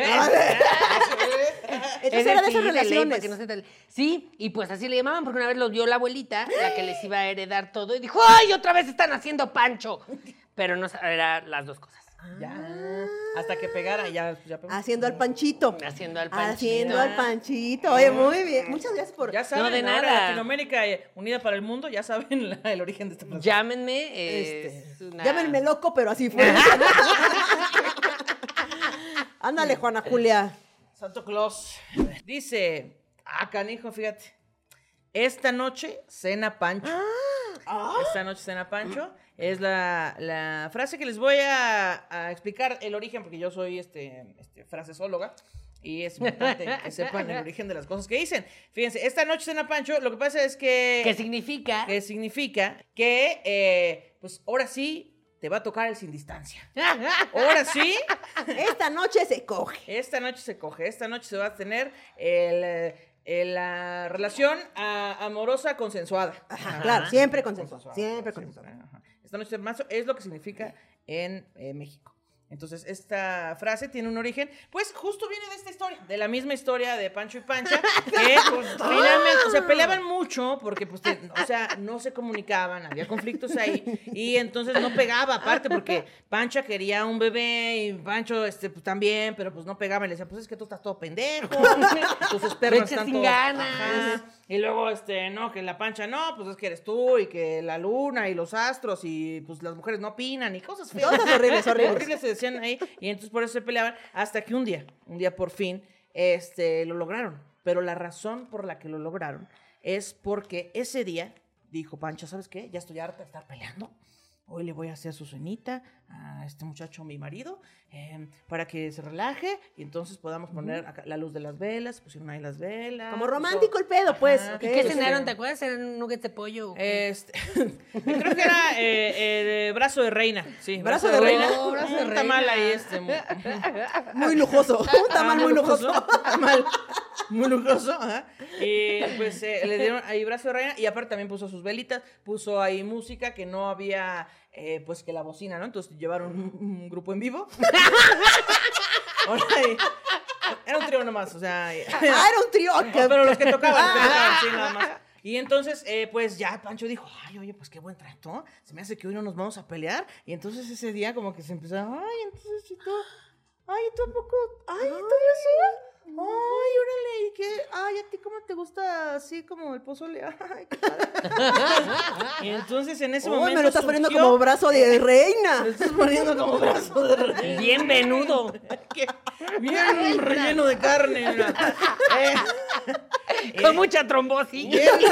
S3: Entonces era de esas relaciones.
S2: Sí, y pues así le llamaban, porque una vez los vio la abuelita, la que les iba a heredar todo, y dijo, ¡ay, otra vez están haciendo Pancho! Pero no, eran las dos cosas.
S1: Ya. Hasta que pegara, ya pegó.
S3: Haciendo al Panchito.
S2: Haciendo al Panchito.
S3: Haciendo al Panchito. Oye, muy bien. Muchas gracias por...
S1: Ya saben,
S2: No, de
S1: ahora
S2: nada.
S1: Latinoamérica Unida para el Mundo, ya saben el origen de esta plaza.
S2: Llámenme. Es una-
S3: Llámenme loco, pero así fue. Ándale, Juana Julia.
S1: Santo Claus. Dice, canijo, fíjate. Esta noche cena Pancho. Esta noche cena Pancho. Es la frase que les voy a explicar el origen, porque yo soy frasesóloga. Y es importante que sepan el origen de las cosas que dicen. Fíjense, esta noche cena Pancho, lo que pasa es que...
S2: ¿Qué significa?
S1: Que significa que, pues, ahora sí te va a tocar el sin distancia. Ahora sí,
S3: Esta noche se coge.
S1: esta noche se coge. Esta noche se va a tener la relación amorosa consensuada.
S3: Ajá, claro, siempre consensuado. Siempre consensuado.
S1: Ajá. Esta noche de marzo es lo que significa en México. Entonces, esta frase tiene un origen, pues justo viene de esta historia, de la misma historia de Pancho y Pancha, que pues, finalmente, o sea, peleaban mucho porque, pues, o sea, no se comunicaban, había conflictos ahí, y entonces no pegaba, aparte, porque Pancha quería un bebé y Pancho, pues, también, pero pues no pegaba, y le decía, pues es que tú estás todo pendejo, tus espermas
S2: Vete
S1: están
S2: sin
S1: todos-
S2: ganas.
S1: Ajá. Y luego, no, que la Pancha no, pues es que eres tú, y que la luna y los astros, y pues las mujeres no opinan, y cosas feas.
S3: Cosas horribles, horribles.
S1: Horribles se decían ahí, y entonces por eso se peleaban, hasta que un día por fin, lo lograron. Pero la razón por la que lo lograron es porque ese día dijo Pancha, ¿sabes qué? Ya estoy harta de estar peleando. Hoy le voy a hacer su cenita a este muchacho, mi marido, para que se relaje y entonces podamos poner acá la luz de las velas. Pusieron ahí las velas.
S3: Como romántico el pedo, pues.
S1: Ajá.
S3: ok.
S2: ¿Y qué
S1: Sí,
S2: cenaron?
S1: sí.
S2: ¿Te acuerdas? ¿Eran nuggets de pollo? o
S1: Creo que era el brazo de reina. Sí,
S3: Brazo de reina.
S2: Oh, brazo de
S1: un tamal
S2: reina.
S1: ahí,
S3: Muy lujoso. Un tamal muy lujoso.
S1: Un tamal. muy lujoso, ajá. Y pues le dieron ahí brazo de reina y aparte también puso sus velitas, puso ahí música que no había, pues que la bocina, ¿no? Entonces llevaron un grupo en vivo. Ahora, era un trío nomás, o sea.
S3: Era un trío.
S1: Pero los que tocaban, sí, nada más. Y entonces, pues ya Pancho dijo, ay, oye, pues qué buen trato, se me hace que hoy no nos vamos a pelear. Y entonces ese día como que se empezó, ay, entonces y todo, ay, ¿tú a poco? Ay, todo eso. Ay, órale, ¿y qué? Ay, ¿a ti cómo te gusta así como el pozole? Ay, qué padre. Y entonces en ese momento
S3: me lo estás poniendo como brazo de reina.
S1: Me estás poniendo como brazo de reina.
S2: Bien venudo.
S1: Bien relleno de carne. Mira.
S2: Con mucha trombosis.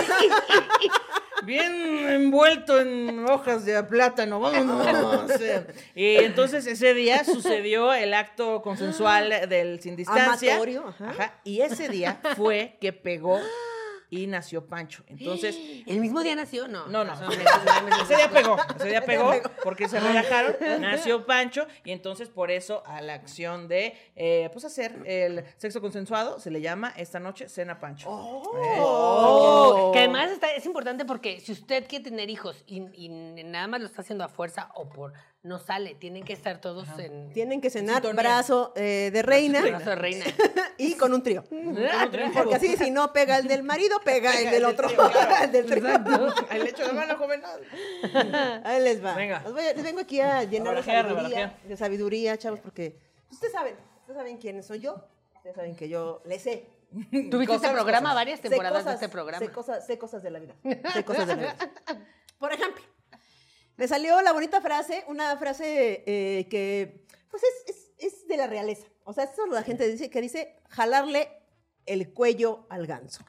S1: Bien envuelto en hojas de plátano, vámonos. Y entonces ese día sucedió el acto consensual del sin distancia.
S3: Amatorio, ajá.
S1: Ajá, y ese día fue que pegó y nació Pancho. Entonces,
S2: ¿El mismo día nació? No.
S1: no. Ese día pegó porque se relajaron, nació Pancho y entonces por eso a la acción de pues hacer el sexo consensuado se le llama esta noche cena Pancho.
S2: Que además es importante porque si usted quiere tener hijos y nada más lo está haciendo a fuerza o por no sale, tienen que estar todos en
S3: Tienen que cenar
S1: sintonía.
S3: brazo de reina
S2: brazo de reina.
S3: y con un trío. Porque así, si no pega el del marido, pega el del otro.
S1: trío, claro.
S3: El del trío.
S1: El hecho de mano, joven.
S3: Ahí les va.
S1: Venga.
S3: Les vengo aquí a llenar
S1: Barajear.
S3: de sabiduría, chavos, porque ustedes saben quiénes soy yo. Ustedes saben que yo le sé.
S2: Tuviste este programa, varias
S3: Sé
S2: temporadas de
S3: cosas-
S2: este programa.
S3: Sé cosas de la vida. Sé cosas de la vida. Por ejemplo, me salió la bonita frase, una frase que pues es de la realeza. O sea, eso la gente dice, que dice jalarle el cuello al ganso.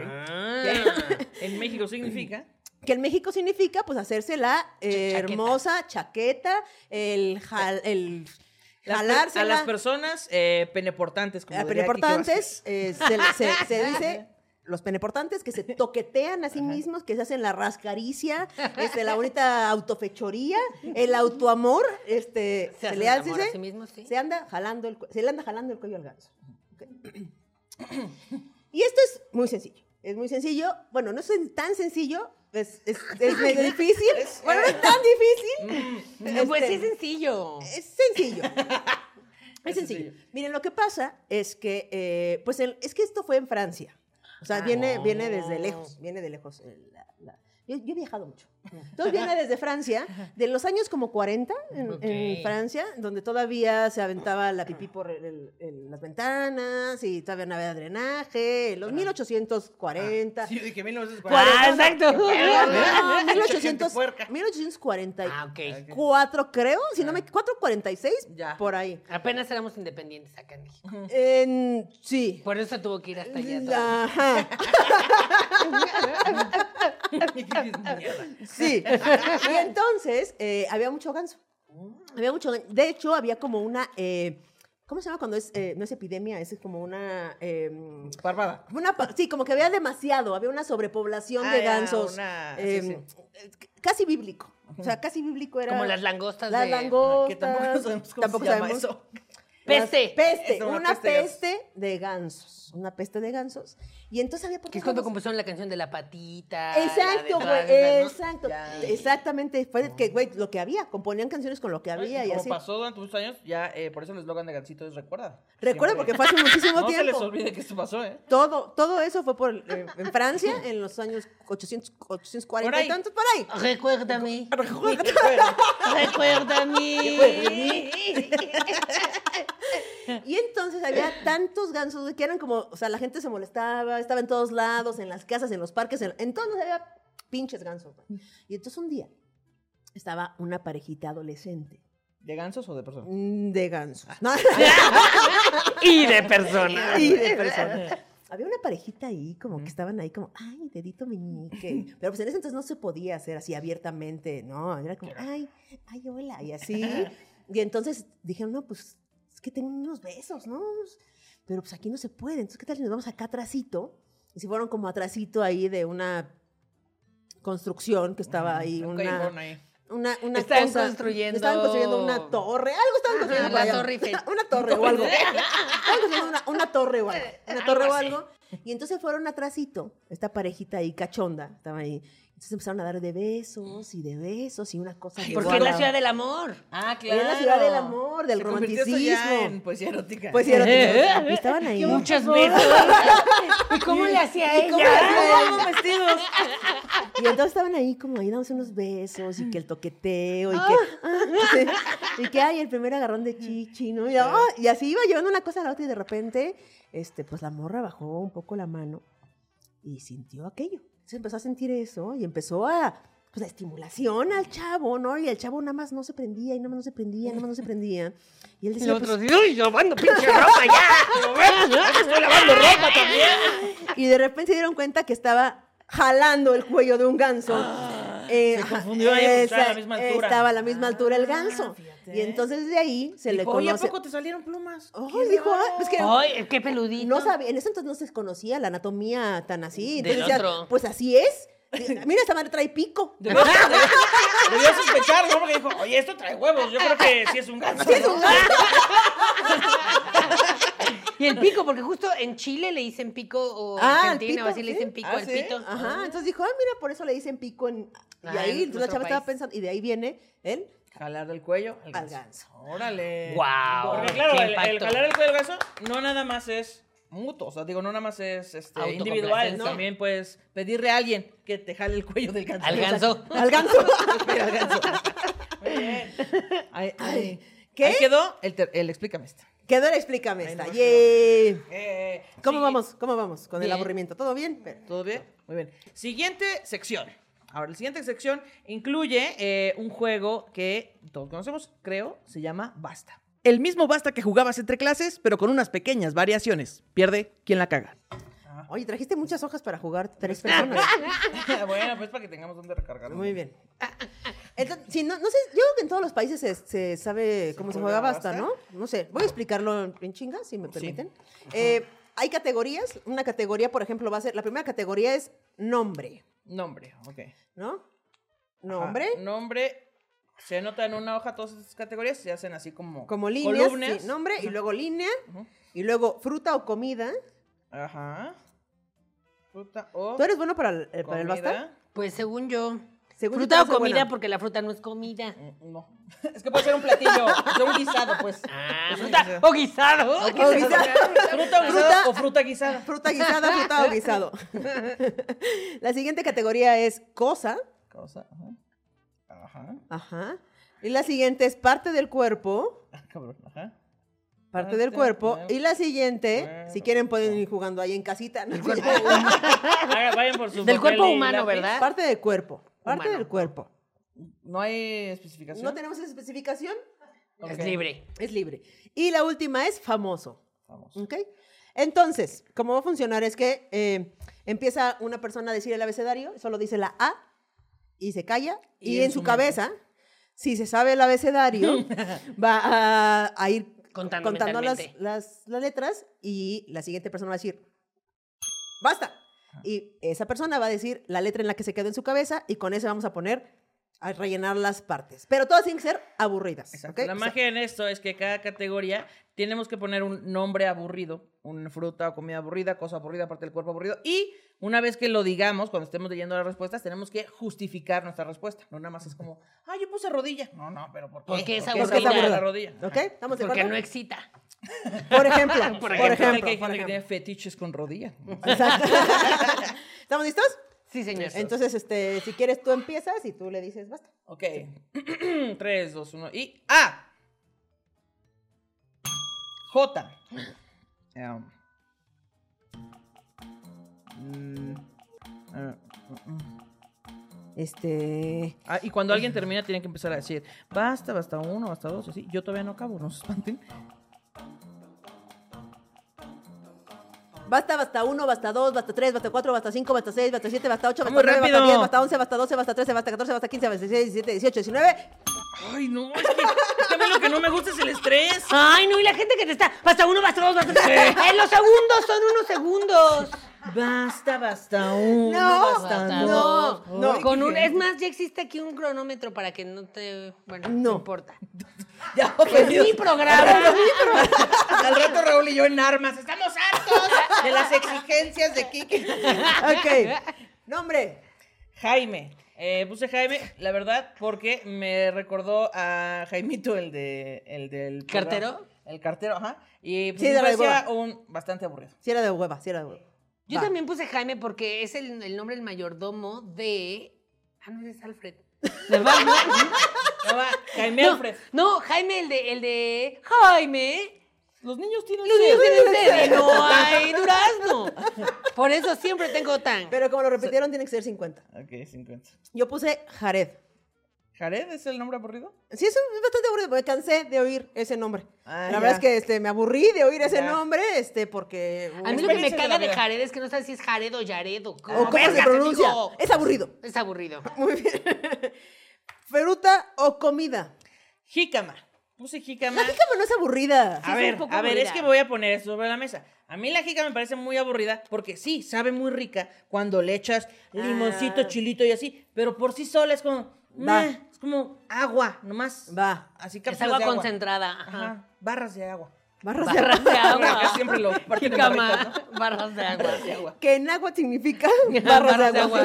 S1: En México significa
S3: Que en México significa pues hacerse la hermosa chaqueta, el jalársela.
S1: a las personas peneportantes, como
S3: A
S1: diría Kiki
S3: peneportantes, se dice los peneportantes que se toquetean a sí mismos, que se hacen la rascaricia, la bonita autofechoría, el autoamor, se
S2: hacen
S3: le
S2: el
S3: hace,
S2: amor a sí mismos, sí.
S3: se le anda jalando el cuello al ganso. Ok. Y esto es muy sencillo. Es muy sencillo. Bueno, no es tan sencillo. Es medio difícil. Bueno, no es tan difícil.
S2: Pues sí es sencillo.
S3: Es sencillo. Es sencillo. Miren, lo que pasa es que, es que esto fue en Francia. O sea, viene desde lejos. Viene de lejos. Yo he viajado mucho. Entonces viene desde Francia, de los años como 40 en Francia, donde todavía se aventaba la pipí por las ventanas y todavía no había drenaje, los 1840.
S1: Sí, dije 1940.
S2: Ah, exacto.
S3: No,
S1: Gente puerca.
S3: 1844, creo, si no me 446,
S1: Ya.
S3: por ahí.
S2: Apenas éramos independientes acá en México.
S3: Sí.
S2: Por eso tuvo que ir hasta allá. todo.
S3: Ajá. Sí. Y entonces había mucho ganso. Había mucho ganso. De hecho, había como una. ¿Cómo se llama cuando no es epidemia? Es como una.
S1: Parvada.
S3: Sí, como que había demasiado. Había una sobrepoblación de gansos. Casi bíblico. O sea, casi bíblico era.
S2: Como las langostas
S3: Las
S2: de...
S3: langostas.
S1: Que tampoco sabemos cómo
S3: Tampoco
S1: se llama
S3: sabemos.
S1: eso.
S2: Peste.
S3: Peste.
S1: Es una
S3: Una
S1: peste de gansos.
S3: peste de gansos. Una peste de gansos. Y entonces había por
S2: Que es
S3: todos
S2: cuando
S3: lados.
S2: compusieron la canción de la patita.
S3: Exacto,
S2: la de todas
S3: güey.
S2: esas, ¿no?
S3: Exacto.
S1: Ya.
S3: Exactamente. Fue que, güey, lo que había. Componían canciones con lo que había y
S1: Como
S3: así.
S1: pasó durante muchos años, ya por eso el eslogan de Gansito es recuerda.
S3: Recuerda,
S1: Siempre.
S3: porque fue hace muchísimo
S1: No se
S3: tiempo.
S1: les olvide que esto pasó, ¿eh?
S3: Todo eso fue en Francia, en los años 840
S1: Por ahí.
S3: y tantos, por ahí.
S2: Recuérdame.
S3: Y entonces había tantos gansos que eran como, o sea, la gente se molestaba, estaba en todos lados, en las casas, en los parques, en todos había pinches gansos. Güey. Y entonces un día estaba una parejita adolescente
S1: ¿De gansos o de personas?
S3: de gansos. No.
S2: Y de personas.
S3: Y de personas. Había una parejita ahí, como que estaban ahí como, ay, dedito meñique. Pero pues en ese entonces no se podía hacer así abiertamente, ¿no? Era como, ay, hola, y así. Y entonces dijeron, no, pues es que tengo unos besos, ¿no? Pero pues aquí no se puede. Entonces, ¿qué tal si nos vamos acá atrásito? Y se fueron como atrásito ahí de una construcción que estaba ahí,
S1: Un callejón ahí.
S2: Estaban
S3: cosa.
S2: construyendo-
S3: Estaban construyendo una torre. Algo estaban construyendo.
S2: la
S3: por allá.
S2: Torre Eiffel.
S3: Una torre o algo. Estaban construyendo una torre o algo. Una torre o algo. Y entonces fueron atrásito. Esta parejita ahí, cachonda, estaba ahí. Entonces empezaron a dar de besos y una cosa.
S2: Porque es la ciudad del amor.
S1: Ah,
S3: Y es la ciudad del amor, del
S1: Se convirtió esto
S3: romanticismo.
S1: ya en poesía erótica.
S3: Pues sí, erótico. Y estaban ahí.
S2: Muchos besos. ¿Y cómo le hacía
S3: ¿Y cómo le
S2: ella?
S3: hacía
S1: ¿Cómo vestidos?
S3: Y entonces estaban ahí como ahí dándose unos besos y que el toqueteo y que hay el primer agarrón de chichi, ¿no? Y así iba llevando una cosa a la otra y de repente, pues la morra bajó un poco la mano y sintió aquello. Se empezó a sentir eso y empezó a, pues la estimulación al chavo, ¿no? Y el chavo nada más no se prendía y nada más no se prendía, nada más no se prendía. Y él
S2: Y
S3: decía,
S2: el otro
S3: pues,
S2: así, ¡uy, lavando pinche ropa ya! ¡Estoy lavando ropa también!
S3: y de repente se dieron cuenta que estaba jalando el cuello de un ganso.
S1: Se confundió ahí porque estaba a la misma altura.
S3: Estaba a la misma altura el ganso.
S1: fíjate.
S3: Y entonces de ahí se le
S1: Dijo, oye, ¿a
S3: conoce.
S1: poco te salieron plumas?
S3: Oh,
S1: Qué
S3: dijo,
S1: raro.
S3: es que
S2: ¡Ay, qué peludito!
S3: no sabía, en ese entonces no se conocía la anatomía tan así.
S2: Del
S3: Entonces decía,
S2: otro.
S3: pues así es. Mira, esta madre trae pico.
S1: Debió sospechar, ¿no? Porque dijo, oye, esto trae huevos. Yo creo que sí es un ganso.
S3: Sí es un
S1: ¿no?
S2: Y el pico, porque justo en Chile le dicen pico, o
S3: Ah, el
S2: Argentina,
S3: pito,
S2: o así le
S3: sí.
S2: dicen pico
S1: Ah,
S2: al
S1: ¿sí?
S2: pito.
S3: Ajá, entonces dijo, mira, por eso le dicen pico en... Y
S2: Ah,
S3: ahí,
S2: en
S3: entonces la
S2: nuestro
S3: chava estaba
S2: país.
S3: pensando, y de ahí viene el...
S1: Jalar del cuello
S3: Al ganso.
S1: Órale.
S2: Guau,
S1: Porque claro,
S2: qué
S1: el
S2: impacto.
S1: jalar el cuello del ganso no nada más es mutuo. O sea, digo, no nada más es individual.
S2: ¿no?
S1: También puedes pedirle a alguien que te jale el cuello del ganso.
S2: Al ganso.
S3: Al ganso.
S1: Mira, al ganso. Muy bien. Ay.
S3: ¿Qué?
S1: Ahí quedó el explícame esta.
S3: Quedó el explícame esta.
S1: no,
S3: ¡Yay! ¿Cómo
S1: sí.
S3: vamos? ¿Cómo vamos con el
S2: Bien.
S3: aburrimiento? ¿Todo bien?
S1: ¿Todo bien? Muy bien. Siguiente sección. Ahora, la siguiente sección incluye un juego que todos conocemos, creo, se llama Basta. El mismo Basta que jugabas entre clases, pero con unas pequeñas variaciones. Pierde quien la caga.
S3: Oye, trajiste muchas hojas para jugar 3 personas.
S1: Bueno, pues para que tengamos donde recargarlo.
S3: Muy bien. Entonces, sí, no sé, yo creo que en todos los países se sabe cómo se juega basta, ¿no? No sé, voy a explicarlo en chinga, si me permiten. Hay categorías. Una categoría, por ejemplo, va a ser, la primera categoría es nombre,
S1: Nombre, ok.
S3: ¿no? Nombre,
S1: Ajá. Nombre. Se anota en una hoja todas estas categorías, se hacen así como
S3: como líneas,
S1: columnas.
S3: sí, nombre, y luego línea,
S1: Ujú.
S3: y luego fruta o comida.
S1: Ajá. Fruta o
S3: ¿Tú eres bueno para el basta?
S1: comida.
S2: Pues según yo.
S3: Según
S2: fruta
S3: yo,
S2: o
S3: tú eres
S2: comida,
S3: buena.
S2: porque la fruta no es comida.
S1: No. Es que puede ser un platillo, un guisado, pues.
S2: Ah,
S1: Es un
S2: fruta
S1: guisado.
S2: o guisado.
S3: O guisado.
S1: Fruta o guisado
S3: Fruta.
S1: o fruta guisada.
S3: Fruta guisada, fruta o guisado. La siguiente categoría es cosa.
S1: Cosa, ajá. Ajá.
S3: Ajá. Y la siguiente es parte del cuerpo.
S1: Ah, cabrón, ajá.
S3: Parte del cuerpo.
S1: cuerpo.
S3: Y la siguiente,
S1: Cuerpo.
S3: si quieren pueden ir jugando ahí en casita. ¿no?
S1: Vayan por su
S2: Del
S1: papel
S2: cuerpo
S1: y
S2: humano,
S1: lápiz.
S2: ¿verdad?
S3: Parte del cuerpo. Parte
S2: Humano.
S3: del cuerpo.
S1: No hay especificación.
S3: ¿No tenemos esa especificación?
S2: Es
S1: Ok.
S2: libre.
S3: Es libre. Y la última es famoso.
S1: Vamos.
S3: ¿Ok? Entonces, cómo va a funcionar es que empieza una persona a decir el abecedario, solo dice la A y se calla. Y, en su
S1: mente.
S3: cabeza, si se sabe el abecedario, va a ir
S2: Contando
S3: las
S2: mentalmente.
S3: letras y la siguiente persona va a decir, ¡basta! Y esa persona va a decir la letra en la que se quedó en su cabeza y con eso vamos a poner a rellenar las partes. Pero todas tienen que ser aburridas.
S1: Exacto.
S3: ¿ok?
S1: La
S3: O sea,
S1: magia en esto es que cada categoría tenemos que poner un nombre aburrido, una fruta o comida aburrida, cosa aburrida, parte del cuerpo aburrido. Y una vez que lo digamos, cuando estemos leyendo las respuestas, tenemos que justificar nuestra respuesta. No nada más es como, yo puse rodilla. No, pero ¿por qué?
S2: Porque es
S1: ¿Por qué
S2: aburrida.
S1: la rodilla?
S3: ¿Ok? ¿Estamos de
S2: Porque
S3: acuerdo?
S2: no excita.
S3: Por ejemplo.
S2: Por
S1: Hay
S2: ejemplo.
S1: gente que tiene fetiches con rodilla.
S3: Exacto. ¿Estamos listos?
S2: Sí, señor.
S3: Entonces, si quieres, tú empiezas y tú le dices basta.
S1: Ok. 3, 2, 1 y A. J. Y cuando alguien termina, tienen que empezar a decir basta, basta 1, basta 2, así. Yo todavía no acabo, no se espanten.
S3: Basta, basta 1, basta 2, basta 3, basta 4, basta 5, basta 6, basta 7, basta 8,
S1: Muy
S3: basta 9,
S1: rápido.
S3: basta 10, basta 11, basta 12, basta 13, basta 14, basta 15, basta 16, 17, 18, 19.
S1: Ay, no, es que a mí lo que no me gusta es el estrés.
S2: Ay, no, y la gente que te está. Basta uno, basta dos, basta tres. Los segundos son unos segundos.
S1: Basta, basta uno,
S3: No,
S1: basta
S2: no,
S1: dos.
S3: no.
S1: Ay,
S2: Con
S1: qué
S2: un,
S1: gente.
S2: es más, ya existe aquí un cronómetro para que no te... Bueno, no
S3: No.
S2: importa.
S1: Ya,
S2: Es mi programa.
S1: Al rato Raúl y yo en armas. Estamos hartos de las exigencias de Kike.
S3: Ok. Nombre.
S1: Jaime. Puse Jaime, la verdad, porque me recordó a Jaimito, el del
S2: ¿Cartero?
S1: programa. El cartero, ajá. Y pues,
S3: Sí,
S1: me
S3: de la
S1: parecía bastante aburrido.
S3: Si era de hueva, si era de hueva.
S2: Yo
S3: Va.
S2: también puse Jaime porque es el nombre del mayordomo de... Ah, no, es Alfred. De Batman.
S1: No, va, Jaime
S2: No,
S1: Alfred.
S2: no, Jaime, el de Jaime.
S1: Los niños tienen
S2: Los niños
S1: sed.
S2: tienen sed y no hay durazno. Por eso siempre tengo tan.
S3: Pero como lo repitieron, tiene que ser 50.
S1: Ok, 50.
S3: Yo puse Jared.
S1: ¿Jared es el nombre aburrido?
S3: Sí, es bastante aburrido, porque cansé de oír ese nombre.
S1: Ah,
S3: la
S1: ya.
S3: verdad es que me aburrí de oír ese
S1: Ya.
S3: nombre, porque...
S2: A mí lo que me
S1: Experiencia de
S2: caga
S1: la
S2: de
S1: vida.
S2: Jared es que no sabes si es Jared o Jared o
S3: ¿O cómo se
S2: verga, te
S3: pronuncia?
S2: digo.
S3: Es aburrido.
S2: Es aburrido.
S3: Muy bien. ¿Fruta o comida?
S1: Jícama. Puse jícama.
S3: La jícama no es aburrida.
S2: Sí,
S1: A
S2: es
S1: ver,
S2: un poco
S1: es
S2: aburrida.
S1: que voy a poner esto sobre la mesa. A mí la jícama me parece muy aburrida porque sí, sabe muy rica cuando le echas limoncito,
S3: Ah.
S1: chilito y así, pero por sí sola es como,
S3: Va.
S1: es como agua, nomás.
S3: Va.
S1: Así
S2: Es
S1: cápsulas
S2: agua
S1: de agua.
S2: concentrada. Ajá.
S1: Ajá, barras de agua.
S3: Barras de
S2: Barras de agua.
S1: Acá siempre lo parten en
S2: Jícama,
S1: barritas,
S2: barras de agua.
S1: Barras de agua.
S3: Que en agua significa barras de agua.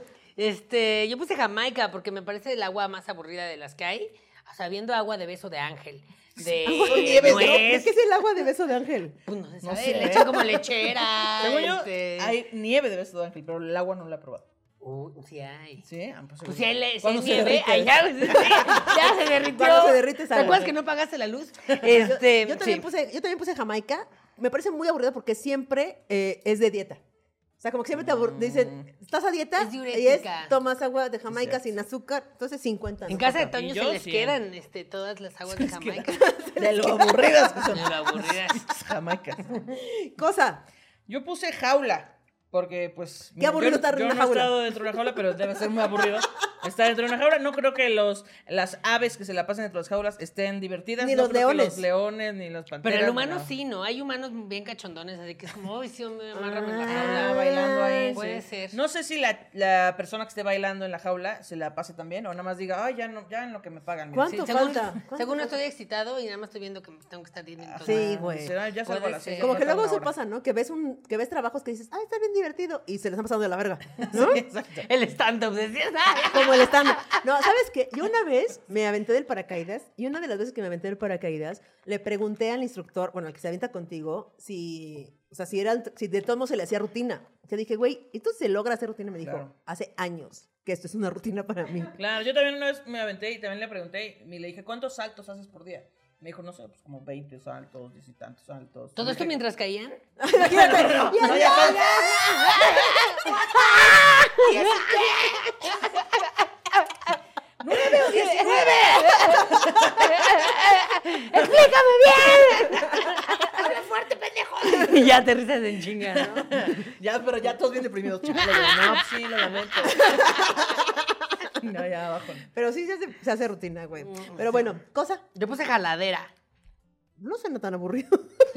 S2: Yo puse Jamaica porque me parece el agua más aburrida de las que hay. O sea, viendo agua de beso de ángel. De
S3: Con nieve, ¿no?
S2: nuez.
S3: ¿Qué es el agua de beso de ángel?
S2: Pues no se
S1: No
S2: sabe,
S1: sé.
S2: le echan como lechera.
S1: Según yo,
S2: este.
S1: hay nieve de beso de ángel, pero el agua no la he probado.
S2: Sí hay.
S1: ¿Sí?
S2: Pues si hay, si
S1: ¿Cuándo
S2: hay
S1: se
S2: nieve,
S1: derrite?
S2: ahí ya se derritió.
S3: Cuando se derrite esa
S2: ¿Te
S3: agua.
S2: acuerdas que no pagaste la luz?
S3: Yo también
S2: Sí.
S3: puse Jamaica. Me parece muy aburrido porque siempre es de dieta. O sea, como que siempre te dicen, ¿estás a dieta?
S2: Es
S3: y
S2: diurética.
S3: tomas agua de Jamaica
S1: cierto.
S3: sin azúcar. Entonces 50.
S2: En
S3: ¿no?
S2: casa de
S3: Papá.
S2: Toño
S1: Y
S2: se
S1: yo
S2: les
S1: sí.
S2: quedan todas las aguas de Jamaica.
S1: De lo aburridas que son.
S2: De lo aburridas.
S1: Jamaicas.
S3: Cosa.
S1: Yo puse jaula. Porque, pues.
S3: Qué aburrido
S1: yo,
S3: estar en
S1: yo
S3: una
S1: no he
S3: jaula.
S1: estado dentro de una jaula, pero debe ser muy aburrido estar dentro de una jaula. No creo que las aves que se la pasan dentro de las jaulas estén divertidas.
S3: Ni
S1: no
S3: los
S1: creo que
S3: leones.
S1: los leones, ni los panteras.
S2: Pero el
S1: ni
S2: humano
S1: nada.
S2: sí, ¿no? Hay humanos bien cachondones, así que es como, uy, sí, me amarran en la
S1: Ah,
S2: jaula.
S1: bailando ahí.
S2: Puede
S1: sí.
S2: ser.
S1: No sé si la persona que esté bailando en la jaula se la pase también o nada más diga, ay, ya, no, ya en lo que me pagan. mira".
S3: ¿Cuánto?
S2: Sí, según,
S3: falta? ¿Cuánto
S2: según
S3: falta?
S2: estoy excitado y nada más estoy viendo que tengo que estar bien. entonces-
S3: Sí, güey.
S1: Dice, "Ay, ya salgo a
S2: Puede
S1: las
S2: ser.
S1: seis,
S3: Como que
S1: falta
S3: luego
S1: una
S3: eso
S1: hora".
S3: pasa, ¿no? Que ves trabajos que dices, está bien divertido. Y se les han pasado de la verga. ¿no?
S1: Sí, exacto.
S2: El stand-up, decías. ¡Ah!
S3: Como el stand. No, ¿sabes qué? Yo una vez me aventé del paracaídas y una de las veces que me aventé del paracaídas le pregunté al instructor, bueno, al que se avienta contigo, o sea, si de todos modos se le hacía rutina. Yo dije, güey, ¿esto se logra hacer rutina? Y me dijo,
S1: Claro.
S3: hace años que esto es una rutina para mí.
S1: Claro, yo también una vez me aventé y también le pregunté y le dije, ¿cuántos saltos haces por día? Me dijo, no sé, pues como 20 saltos, 10 y tantos saltos.
S2: ¿Todo
S1: Y
S2: esto
S1: dije,
S2: mientras caían?
S3: Imagínate.
S1: No, ya sabes.
S2: ¡Explícame bien! ¡Habla fuerte, pendejo! Y ya aterrizas en chinga, ¿no?
S1: Ya, pero ya todos bien deprimidos. Chale, güey, no, pues sí, lo lamento. No, ya abajo.
S3: Pero sí se hace rutina, güey. Pero bueno, cosa,
S2: Yo puse jaladera.
S3: no suena tan aburrido.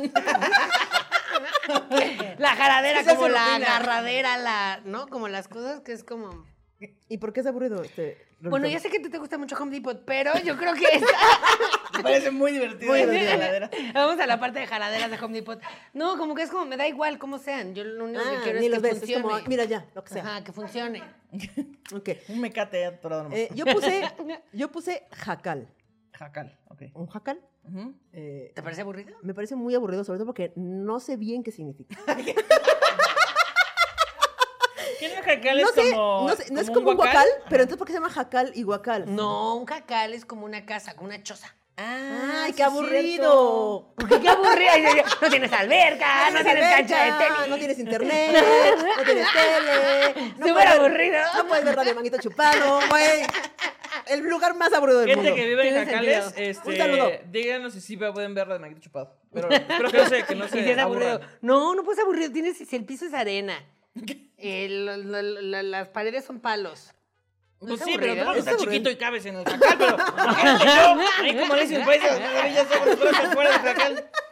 S2: La jaladera,
S1: Sí se hace
S2: como la
S1: rutina.
S2: agarradera, ¿no? Como las cosas que es como...
S3: ¿Y por qué es aburrido
S2: Bueno, ya sé que te gusta mucho Home Depot, pero yo creo que esta...
S1: Me parece muy divertido.
S3: Muy
S1: la
S3: divertido.
S1: jaladera.
S2: Vamos a la parte de jaladeras de Home Depot. No, como que es como, me da igual cómo sean. Yo lo único que quiero
S3: ni
S2: es
S3: los
S2: que
S3: ves, es
S2: funcione.
S3: como, mira ya, lo que sea.
S2: Ajá, que funcione.
S3: Ok.
S1: Un mecate atorado nomás.
S3: Yo puse jacal.
S1: Jacal, ok.
S3: ¿Un jacal?
S1: Ujú.
S2: ¿Te parece aburrido?
S3: Me parece muy aburrido, sobre todo porque no sé bien qué significa.
S1: ¿Qué no jacal
S3: No
S1: es
S3: sé,
S1: como
S3: no es como un guacal, pero entonces ¿por qué se llama jacal y guacal?
S2: No, un jacal es como una casa, como una choza.
S3: ¡Ay,
S1: sí
S3: qué
S1: es
S3: aburrido!
S2: Porque qué aburrido. No tienes alberca, no tienes cancha de tenis.
S3: No tienes internet, no tienes tele. No
S2: Súper
S3: puedes ver-
S2: aburrido.
S3: No puedes ver Radio Manguito Chupado, güey. El lugar más aburrido del
S1: Gente
S3: mundo.
S1: que vive en
S2: Tiene
S1: jacales,
S2: sentido.
S3: Un saludo.
S1: díganos si sí pueden ver de Manguito Chupado. Pero espero que no se
S2: Y si es aburrido.
S1: aburran.
S2: No, no puedes aburrido. Tienes, si el piso es arena. Las paredes son palos. ¿No
S1: Pues
S2: es
S1: sí, pero
S2: aburrido?
S1: tú estás
S3: aburrido.
S1: chiquito y cabes en el jacal, pero imagínate yo, ahí como dicen países, las maravillas, fuera del jacal.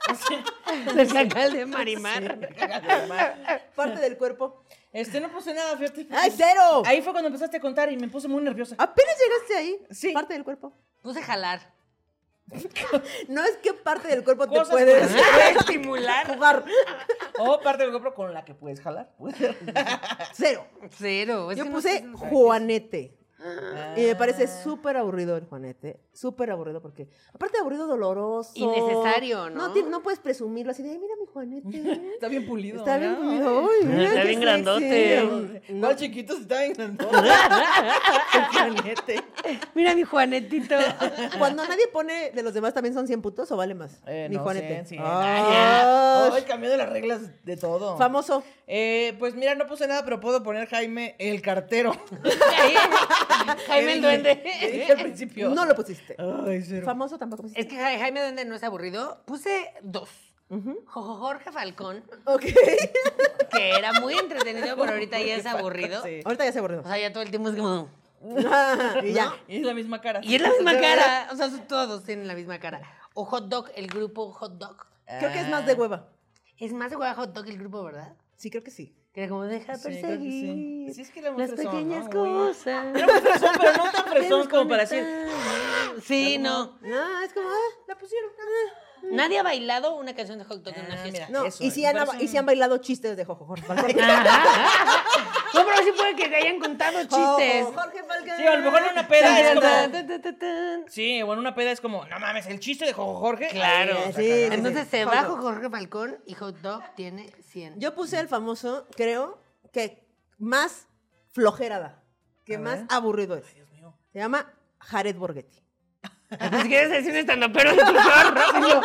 S2: Del Jacal de Marimar.
S3: Parte del cuerpo.
S1: No puse nada, fíjate.
S3: ¡Ay, cero!
S1: Ahí fue cuando empezaste a contar y me puse muy nerviosa.
S3: Apenas llegaste ahí.
S1: Sí.
S3: Parte del cuerpo.
S2: Puse jalar.
S3: No es que parte del cuerpo
S1: Cosas
S3: te puede
S1: con-
S2: Puede estimular.
S3: jugar.
S1: O parte del cuerpo con la que puedes jalar.
S3: Cero.
S2: Cero. Es
S3: Yo
S2: que no
S3: puse
S2: sé-
S3: Juanete. Y me parece súper aburrido el Juanete. Súper aburrido porque, aparte de aburrido, doloroso.
S2: Innecesario, ¿no?
S3: No puedes presumirlo así de, ay, mira mi Juanete.
S1: Está bien pulido.
S3: Está bien
S1: ¿no?
S3: pulido. Ay, mira
S2: Está
S3: qué
S2: bien
S3: sexy.
S2: grandote.
S3: No,
S1: ¿Cuál chiquito se está bien grandote? El Juanete.
S2: Mira mi Juanetito.
S3: cuando nadie pone de los demás también son 100 putos o vale más. Mi
S1: No,
S3: Juanete.
S1: 100.
S3: Ah,
S1: Ay, cambiando las reglas de todo.
S3: famoso.
S1: Pues mira, no puse nada, pero puedo poner Jaime el cartero.
S2: Jaime el
S1: Que
S2: Duende.
S1: dije al principio.
S3: No lo pusiste.
S1: Ay, cero.
S3: Famoso tampoco pusiste.
S2: Es que Jaime Duende no es aburrido. Puse 2. Jorge Falcón,
S3: Ok.
S2: que era muy entretenido, pero ahorita ya es aburrido.
S1: Sí.
S3: Ahorita ya se aburrido.
S2: O sea, ya todo el tiempo es como...
S3: Y ya.
S1: Y es la misma cara.
S2: Y es la misma cara. O sea, todos tienen la misma cara. O Hot Dog, el grupo Hot Dog.
S3: Creo que es más de hueva.
S2: Es más de hueá Hot Dog el grupo, ¿verdad?
S3: Sí, creo que sí.
S2: Que era como deja
S1: Sí, creo que
S2: perseguir
S1: sí. Sí, es que era muy
S2: las
S1: fresón,
S2: pequeñas
S1: ¿no? Muy-
S2: cosas.
S1: Era muy fresón, pero no tan fresón como para decir.
S2: Sí, no.
S3: No, es como, la pusieron.
S2: Nadie ha bailado una canción de Hot Dog en una fiesta.
S1: mira.
S3: No,
S1: Eso,
S3: y sí
S1: me
S3: han,
S1: parece
S3: y sí han bailado chistes de Jojo Jorge Falcón.
S2: No, pero sí puede que te hayan contado chistes.
S3: Jojo Jorge Falcón.
S1: Sí, a lo mejor en una peda es
S2: Tan,
S1: como.
S2: tan, tan, tan, tan.
S1: Sí, o en una peda es como, no mames, el chiste de Jorge.
S2: Claro.
S1: Ahí, o sea,
S3: Sí,
S1: cagado.
S2: Entonces se
S3: Hot
S2: va
S3: Dog.
S2: Jorge Falcón y Hot Dog tiene 100.
S3: Yo puse el famoso, creo, que más flojera da. Que
S1: A
S3: más
S1: ver.
S3: aburrido es.
S1: Dios mío.
S3: Se llama Jared Borghetti.
S2: Pues si quieres decir un estandopero de tu chorro.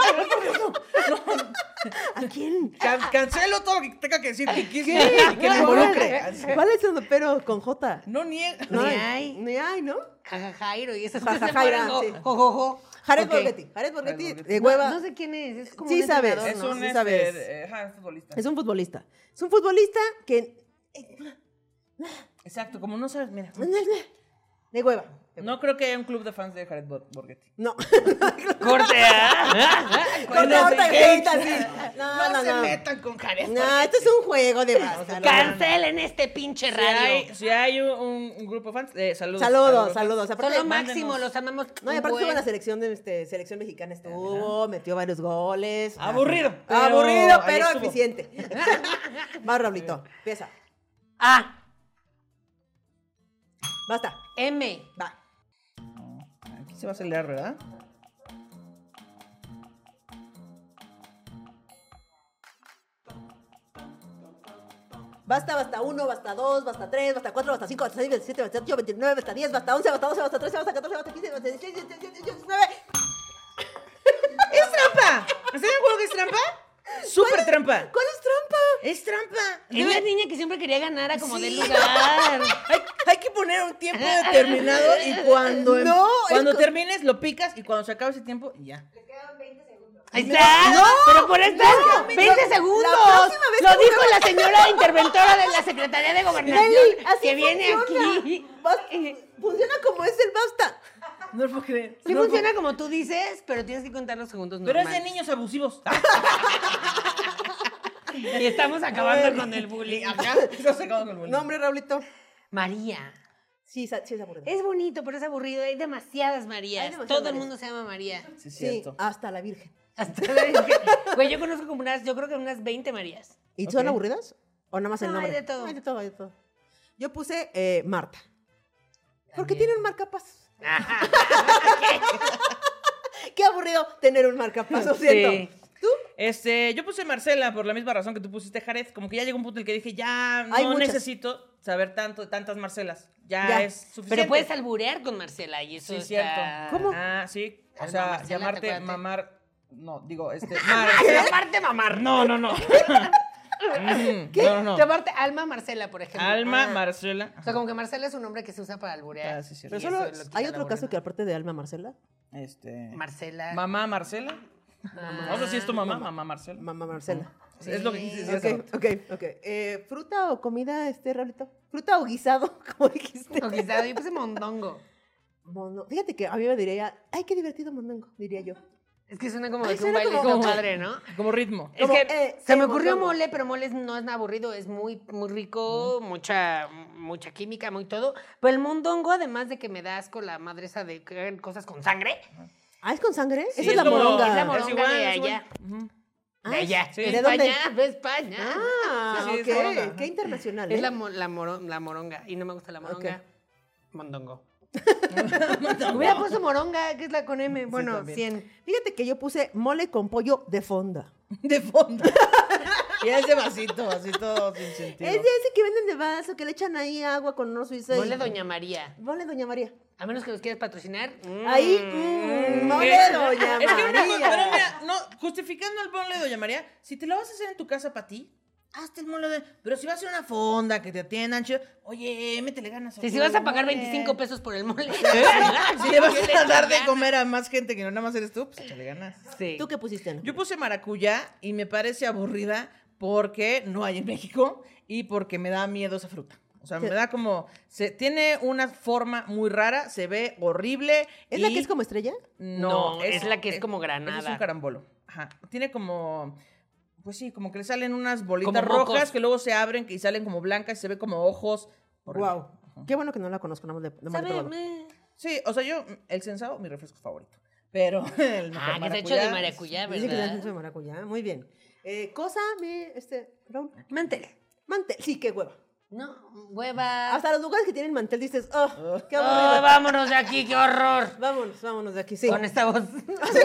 S3: ¿A quién?
S1: Cancelo todo lo que tenga que decir que quise
S3: ¿Qué?
S1: y que me involucre. Así.
S3: ¿Cuál es el pero con J?
S1: No niega.
S2: Ni hay.
S3: Ni hay, ¿no?
S2: Jajajairo y esas
S3: Jajajaira,
S2: cosas.
S3: sí.
S2: Jojojo.
S3: Jared
S2: Ok.
S3: Borghetti. Jared Borghetti
S1: Jared
S3: de
S1: Borghetti.
S3: hueva.
S2: No sé quién es como
S3: Sí
S2: un
S3: sabes.
S2: entrenador,
S1: Es
S2: ¿no?
S1: un
S3: Sí sabes.
S1: futbolista.
S3: Es un futbolista. Es un futbolista que...
S1: Exacto, como no sabes, mira.
S3: De hueva.
S1: No creo que haya un club de fans de Jared Borghetti.
S3: No.
S2: Corte, ¿ah?
S3: Corta, ahorita, sí.
S1: No se metan con Jared
S3: No, esto es un juego de básquet.
S2: Cancelen este pinche radio.
S1: Si hay un grupo de fans, saludos.
S3: Saludos. Aparte,
S2: Son lo
S1: mándenos.
S2: máximo, los amamos.
S3: no, y
S2: un
S3: aparte estuvo en la
S2: buen.
S3: selección de selección mexicana, estuvo, metió varios goles.
S1: Aburrido,
S3: Aburrido,
S1: ahí
S3: pero
S1: estuvo.
S3: eficiente. Va, Raulito, empieza.
S2: A,
S3: Basta.
S2: M,
S3: Va.
S1: Aquí se va a acelerar, ¿verdad?
S3: Basta 1, basta 2, basta 3, basta 4, basta 5, basta 6, basta 7, basta 8, 29, basta 10, basta 11, basta 12, basta 13, basta 14, basta 15, basta 16, 17, 18, 19.
S1: ¡Es trampa! ¿Están de acuerdo que es trampa? ¡Súper trampa!
S3: ¿Cuál es trampa?
S1: ¡Es trampa!
S2: es la niña que siempre quería ganar a como del lugar.
S1: Hay que poner un tiempo determinado y cuando,
S3: No,
S1: cuando
S3: es
S1: termines lo picas y cuando se acabe ese tiempo, ya.
S2: Ahí está.
S3: No,
S2: pero por eso
S3: no,
S2: 20
S3: la
S2: segundos.
S3: próxima vez
S2: Lo
S3: que
S2: dijo la señora interventora de la Secretaría de Gobernación
S3: Nelly, así
S2: que viene
S3: funciona.
S2: aquí.
S3: Funciona como es el basta.
S1: No lo puedo creer.
S2: Sí
S1: No lo
S2: funciona como tú dices, pero tienes que contar los segundos
S1: puedo- Pero es
S2: normales.
S1: de niños abusivos.
S2: Y estamos acabando con el bullying.
S1: Acá estamos sacando con el bullying.
S3: Nombre, Raulito.
S2: María.
S3: Sí, sí es aburrido.
S2: Es bonito, pero es aburrido. Hay demasiadas Marías.
S3: Hay demasiadas
S2: Todo el
S3: Marías.
S2: mundo se llama María.
S1: Sí, es
S3: Sí,
S1: cierto.
S3: hasta la Virgen.
S2: Hasta la vez que- Güey, yo conozco como yo creo que unas 20 Marías.
S3: ¿Y
S1: Ok.
S3: son aburridas? ¿O nada más el
S2: No, hay
S3: nombre?
S2: de todo.
S3: Hay de todo, hay de todo. Yo puse Marta. Porque tiene un marcapasos. Qué aburrido tener un marcapasos, ¿cierto?
S2: Sí.
S3: ¿Tú?
S1: Yo puse Marcela por la misma razón que tú pusiste Jared. Como que ya llegó un punto en el que dije, ya
S3: Hay
S1: no
S3: muchas.
S1: necesito saber tantas Marcelas. Ya,
S3: Ya.
S1: es suficiente.
S2: Pero puedes alburear con Marcela y eso
S1: Sí,
S2: está...
S1: cierto.
S3: ¿Cómo?
S1: Ah, sí. O
S2: Alma
S1: sea,
S2: Marcela,
S1: llamarte
S2: acuérdate.
S1: mamar. No, digo,
S2: Llamarte mamar.
S1: No.
S3: ¿Qué?
S1: No, no.
S2: Llamarte Alma Marcela, por ejemplo.
S1: Alma,
S3: Ah.
S1: Marcela.
S2: O sea, como que Marcela es un nombre que se usa para alburear.
S1: Ah, sí, sí.
S3: Pero
S2: Y
S3: solo
S2: eso es lo que
S3: hay
S2: está
S3: otro caso que
S2: aburriendo.
S3: aparte de Alma Marcela.
S2: Marcela.
S1: Mamá Marcela.
S2: Ah.
S1: No sé si es tu mamá, mamá Marcela.
S3: Mamá Marcela.
S1: Es lo que quise decir. hace rato.
S3: Ok. ¿Fruta o comida, Raulito? ¿Fruta o guisado? Como dijiste.
S2: O quizá yo puse mondongo.
S3: Fíjate que a mí me diría, ay, qué divertido mondongo, diría yo.
S2: Es que suena como
S3: Ay,
S2: que un
S3: suena
S2: baile
S3: como-
S2: como padre, ¿no?
S1: Como ritmo.
S2: Es
S3: Como,
S2: que se me
S3: hemos
S2: ocurrió
S3: algo.
S2: mole, pero mole no es nada aburrido, es muy, muy rico, mucha química, muy todo. Pero el mondongo, además de que me da asco la madre esa de que hagan cosas con sangre,
S3: ¿Ah, es con sangre?
S1: Sí,
S3: Esa es la
S1: como-
S3: moronga.
S2: es la
S1: Es
S2: moronga
S1: igual,
S2: de
S1: es igual.
S2: allá.
S1: Ujú.
S2: De allá.
S1: sí.
S2: De
S3: ¿De dónde?
S2: España, de España.
S3: Ah,
S1: Sí, sí,
S3: ok.
S1: es moronga.
S3: Qué internacional,
S2: Es
S3: ¿eh?
S2: la moronga. Y no me gusta la moronga.
S3: Ok.
S2: Mondongo. Hubiera puesto moronga, que es la con M. Bueno,
S1: también.
S2: 100.
S3: Fíjate que yo puse mole con pollo de fonda.
S1: De fondo. Y ese vasito, así todo sin sentido.
S3: Es de ese que venden de vaso, que le echan ahí agua con uno suizo.
S2: Mole Doña María.
S3: Mole Doña María.
S2: A menos que nos quieras patrocinar.
S3: Ahí, mole Doña
S1: Es que una cosa,
S3: María.
S1: pero mira, no, justificando el mole de Doña María, si te lo vas a hacer en tu casa para ti, hazte el mole de... Pero si vas a hacer una fonda, que te atiendan, chido, oye, métele ganas.
S2: Si vas a pagar 25 pesos por el mole.
S1: Si le vas
S2: ¿qué
S1: a dar de
S2: ganas?
S1: comer a más gente que no nada más eres tú, pues échale ganas.
S2: Sí.
S3: ¿Tú qué pusiste, Ana?
S1: Yo puse maracuyá y me parece aburrida porque no hay en México y porque me da miedo esa fruta. O sea, me da como... tiene una forma muy rara, se ve horrible.
S3: ¿Es la
S1: y-
S3: que es como estrella?
S2: No, es la que es como granada.
S1: ese es un carambolo. Ajá. Tiene como... Pues sí, como que le salen unas bolitas
S2: Como mocos.
S1: rojas que luego se abren y salen como blancas y se ve como ojos. Horrible.
S3: Wow. Qué bueno que no la conozco, nada más de mole
S2: ¿Sabe?
S3: probado.
S1: Sí, o sea, yo... El sensado, mi refresco favorito. Pero el
S2: Ah, que está hecho de maracuyá,
S3: Dice que le han
S2: ¿verdad?
S3: hecho de maracuyá. Muy bien. Cosa, Raúl.
S2: Mantel.
S3: Mantel. Sí, qué hueva.
S2: No, hueva.
S3: Hasta los lugares que tienen mantel dices, oh, qué
S2: Oh,
S3: aburrido.
S2: vámonos de aquí, qué horror.
S3: Vámonos de aquí, sí.
S2: Con esta voz.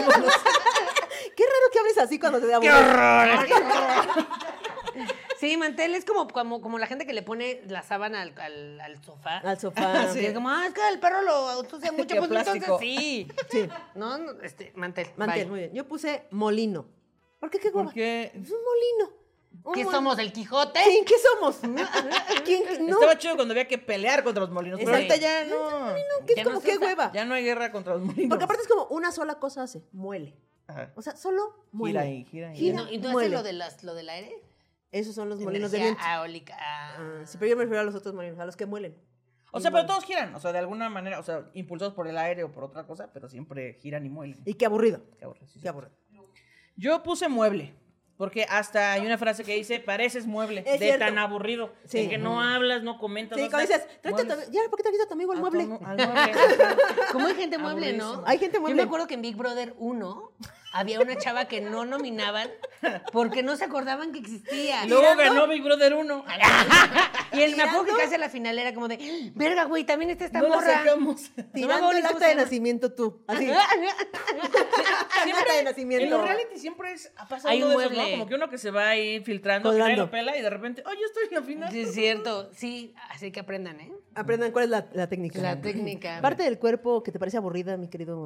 S3: Qué raro que hables así cuando te da
S2: ¡Qué
S3: aburrido.
S2: horror! Sí, mantel es como la gente que le pone la sábana al sofá.
S3: Al sofá.
S2: Sí. Es como, es que el perro lo ensucia mucho.
S1: Que
S2: Pues
S1: plástico.
S2: entonces sí.
S3: Sí,
S2: No, mantel.
S3: mantel,
S2: bye.
S3: muy bien. Yo puse molino. ¿Por qué qué hueva?
S1: Porque...
S3: Es un molino. Un
S2: ¿Qué
S3: mol-
S2: somos, el Quijote?
S3: ¿Quién? ¿Qué somos? ¿Quién? No.
S1: Estaba chido cuando había que pelear contra los molinos. Pero
S3: Exacto.
S1: ahorita ya no.
S3: ¿Qué
S2: Ya
S3: es
S2: no
S3: como
S2: se
S3: qué
S2: usa.
S3: hueva?
S1: Ya no hay guerra contra los molinos.
S3: Porque aparte es como una sola cosa hace, muele.
S1: Ajá.
S3: O sea, solo muele.
S1: Gira ahí.
S2: ¿Y no hace
S3: muele.
S2: lo del aire?
S3: Esos son los molinos de
S2: Energía
S3: viento.
S2: eólica.
S3: Ah, sí, pero yo me refiero a los otros molinos, a los que muelen.
S1: O sea, pero todos giran. O sea, de alguna manera, o sea, impulsados por el aire o por otra cosa, pero siempre giran y muelen.
S3: Y qué aburrido.
S1: Qué aburrido, sí, sí.
S3: Qué aburrido.
S1: Yo puse mueble. Porque hasta hay una frase que dice, pareces mueble,
S3: Es
S1: de
S3: cierto.
S1: tan aburrido.
S3: Sí.
S1: En que no hablas, no comentas.
S3: Sí,
S1: no
S3: como
S1: haces,
S3: dices, tráete a tu
S1: muebles
S3: amigo. Ya, ¿por qué trajiste a tu amigo al
S1: a
S3: mueble?
S1: tu- al mueble. Ajá.
S2: Como hay gente mueble, ¿no?
S1: Aburridísimo.
S3: Hay gente
S2: Yo
S3: mueble.
S2: me acuerdo que en Big Brother 1 había una chava que no nominaban porque no se acordaban que existía.
S1: Y luego ganó Big Brother 1.
S2: Y me acuerdo que casi a la final era como de, verga, güey, también está esta
S1: No la
S2: morra.
S1: sacamos.
S3: Tirando el acta de nacimiento tú. Así. acta de
S1: En
S3: nacimiento.
S1: los reality siempre ha pasado
S2: Hay un
S1: uno de esos, ¿no?
S2: mueble.
S1: Como que uno que se va ahí filtrando, que nadie
S3: Colando.
S1: lo pela y de repente, oh, yo estoy en la final.
S2: Sí, es cierto. Sí, así que aprendan, ¿eh?
S3: Aprendan cuál es la técnica.
S2: La técnica.
S3: Parte del cuerpo que te parece aburrida, mi querido.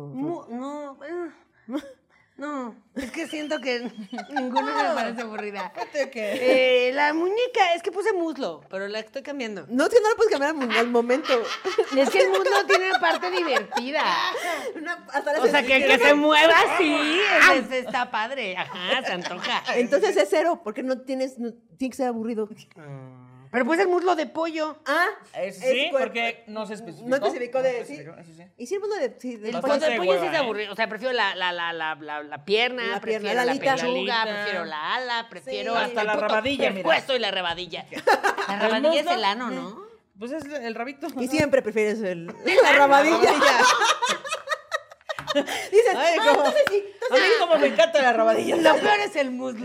S2: No, es que siento que ninguna me parece aburrida.
S1: Fíjate que...
S2: La muñeca, es que puse muslo, pero la estoy cambiando.
S3: No, es que no lo puedes cambiar al momento.
S2: Es que el muslo tiene una parte divertida.
S3: Hasta la
S2: O sea, que
S3: sensación.
S2: se mueva así, está padre. Ajá, se antoja.
S3: Entonces es cero, porque no tienes. Tiene que ser aburrido.
S2: Pero puede ser muslo de pollo.
S3: Ah,
S1: Sí,
S3: es cuerpo.
S1: porque no se especificó.
S3: No especificó de.
S1: No
S3: Sí.
S1: especificó, eso sí.
S3: Y sí, uno de. Sí, del
S2: El
S1: Bastante
S2: muslo de pollo sí
S1: hueva,
S2: es
S1: ¿eh?
S2: aburrido. O sea, prefiero la pierna,
S3: La
S2: prefiero
S3: pierna, la
S2: la
S3: alita.
S2: pechuga,
S1: Alita.
S2: prefiero la ala, prefiero
S3: Sí.
S1: Hasta la
S2: el puto
S1: rabadilla, mira.
S2: pescuezo y la rabadilla. La rabadilla es
S1: muslo,
S2: el ano, ¿no?
S1: Pues es el rabito.
S3: Y siempre prefieres la rabadilla. Dices,
S1: Ay,
S3: ah,
S1: como-
S3: entonces sí.
S1: A mí como me encanta la rabadilla.
S2: Lo peor es el muslo.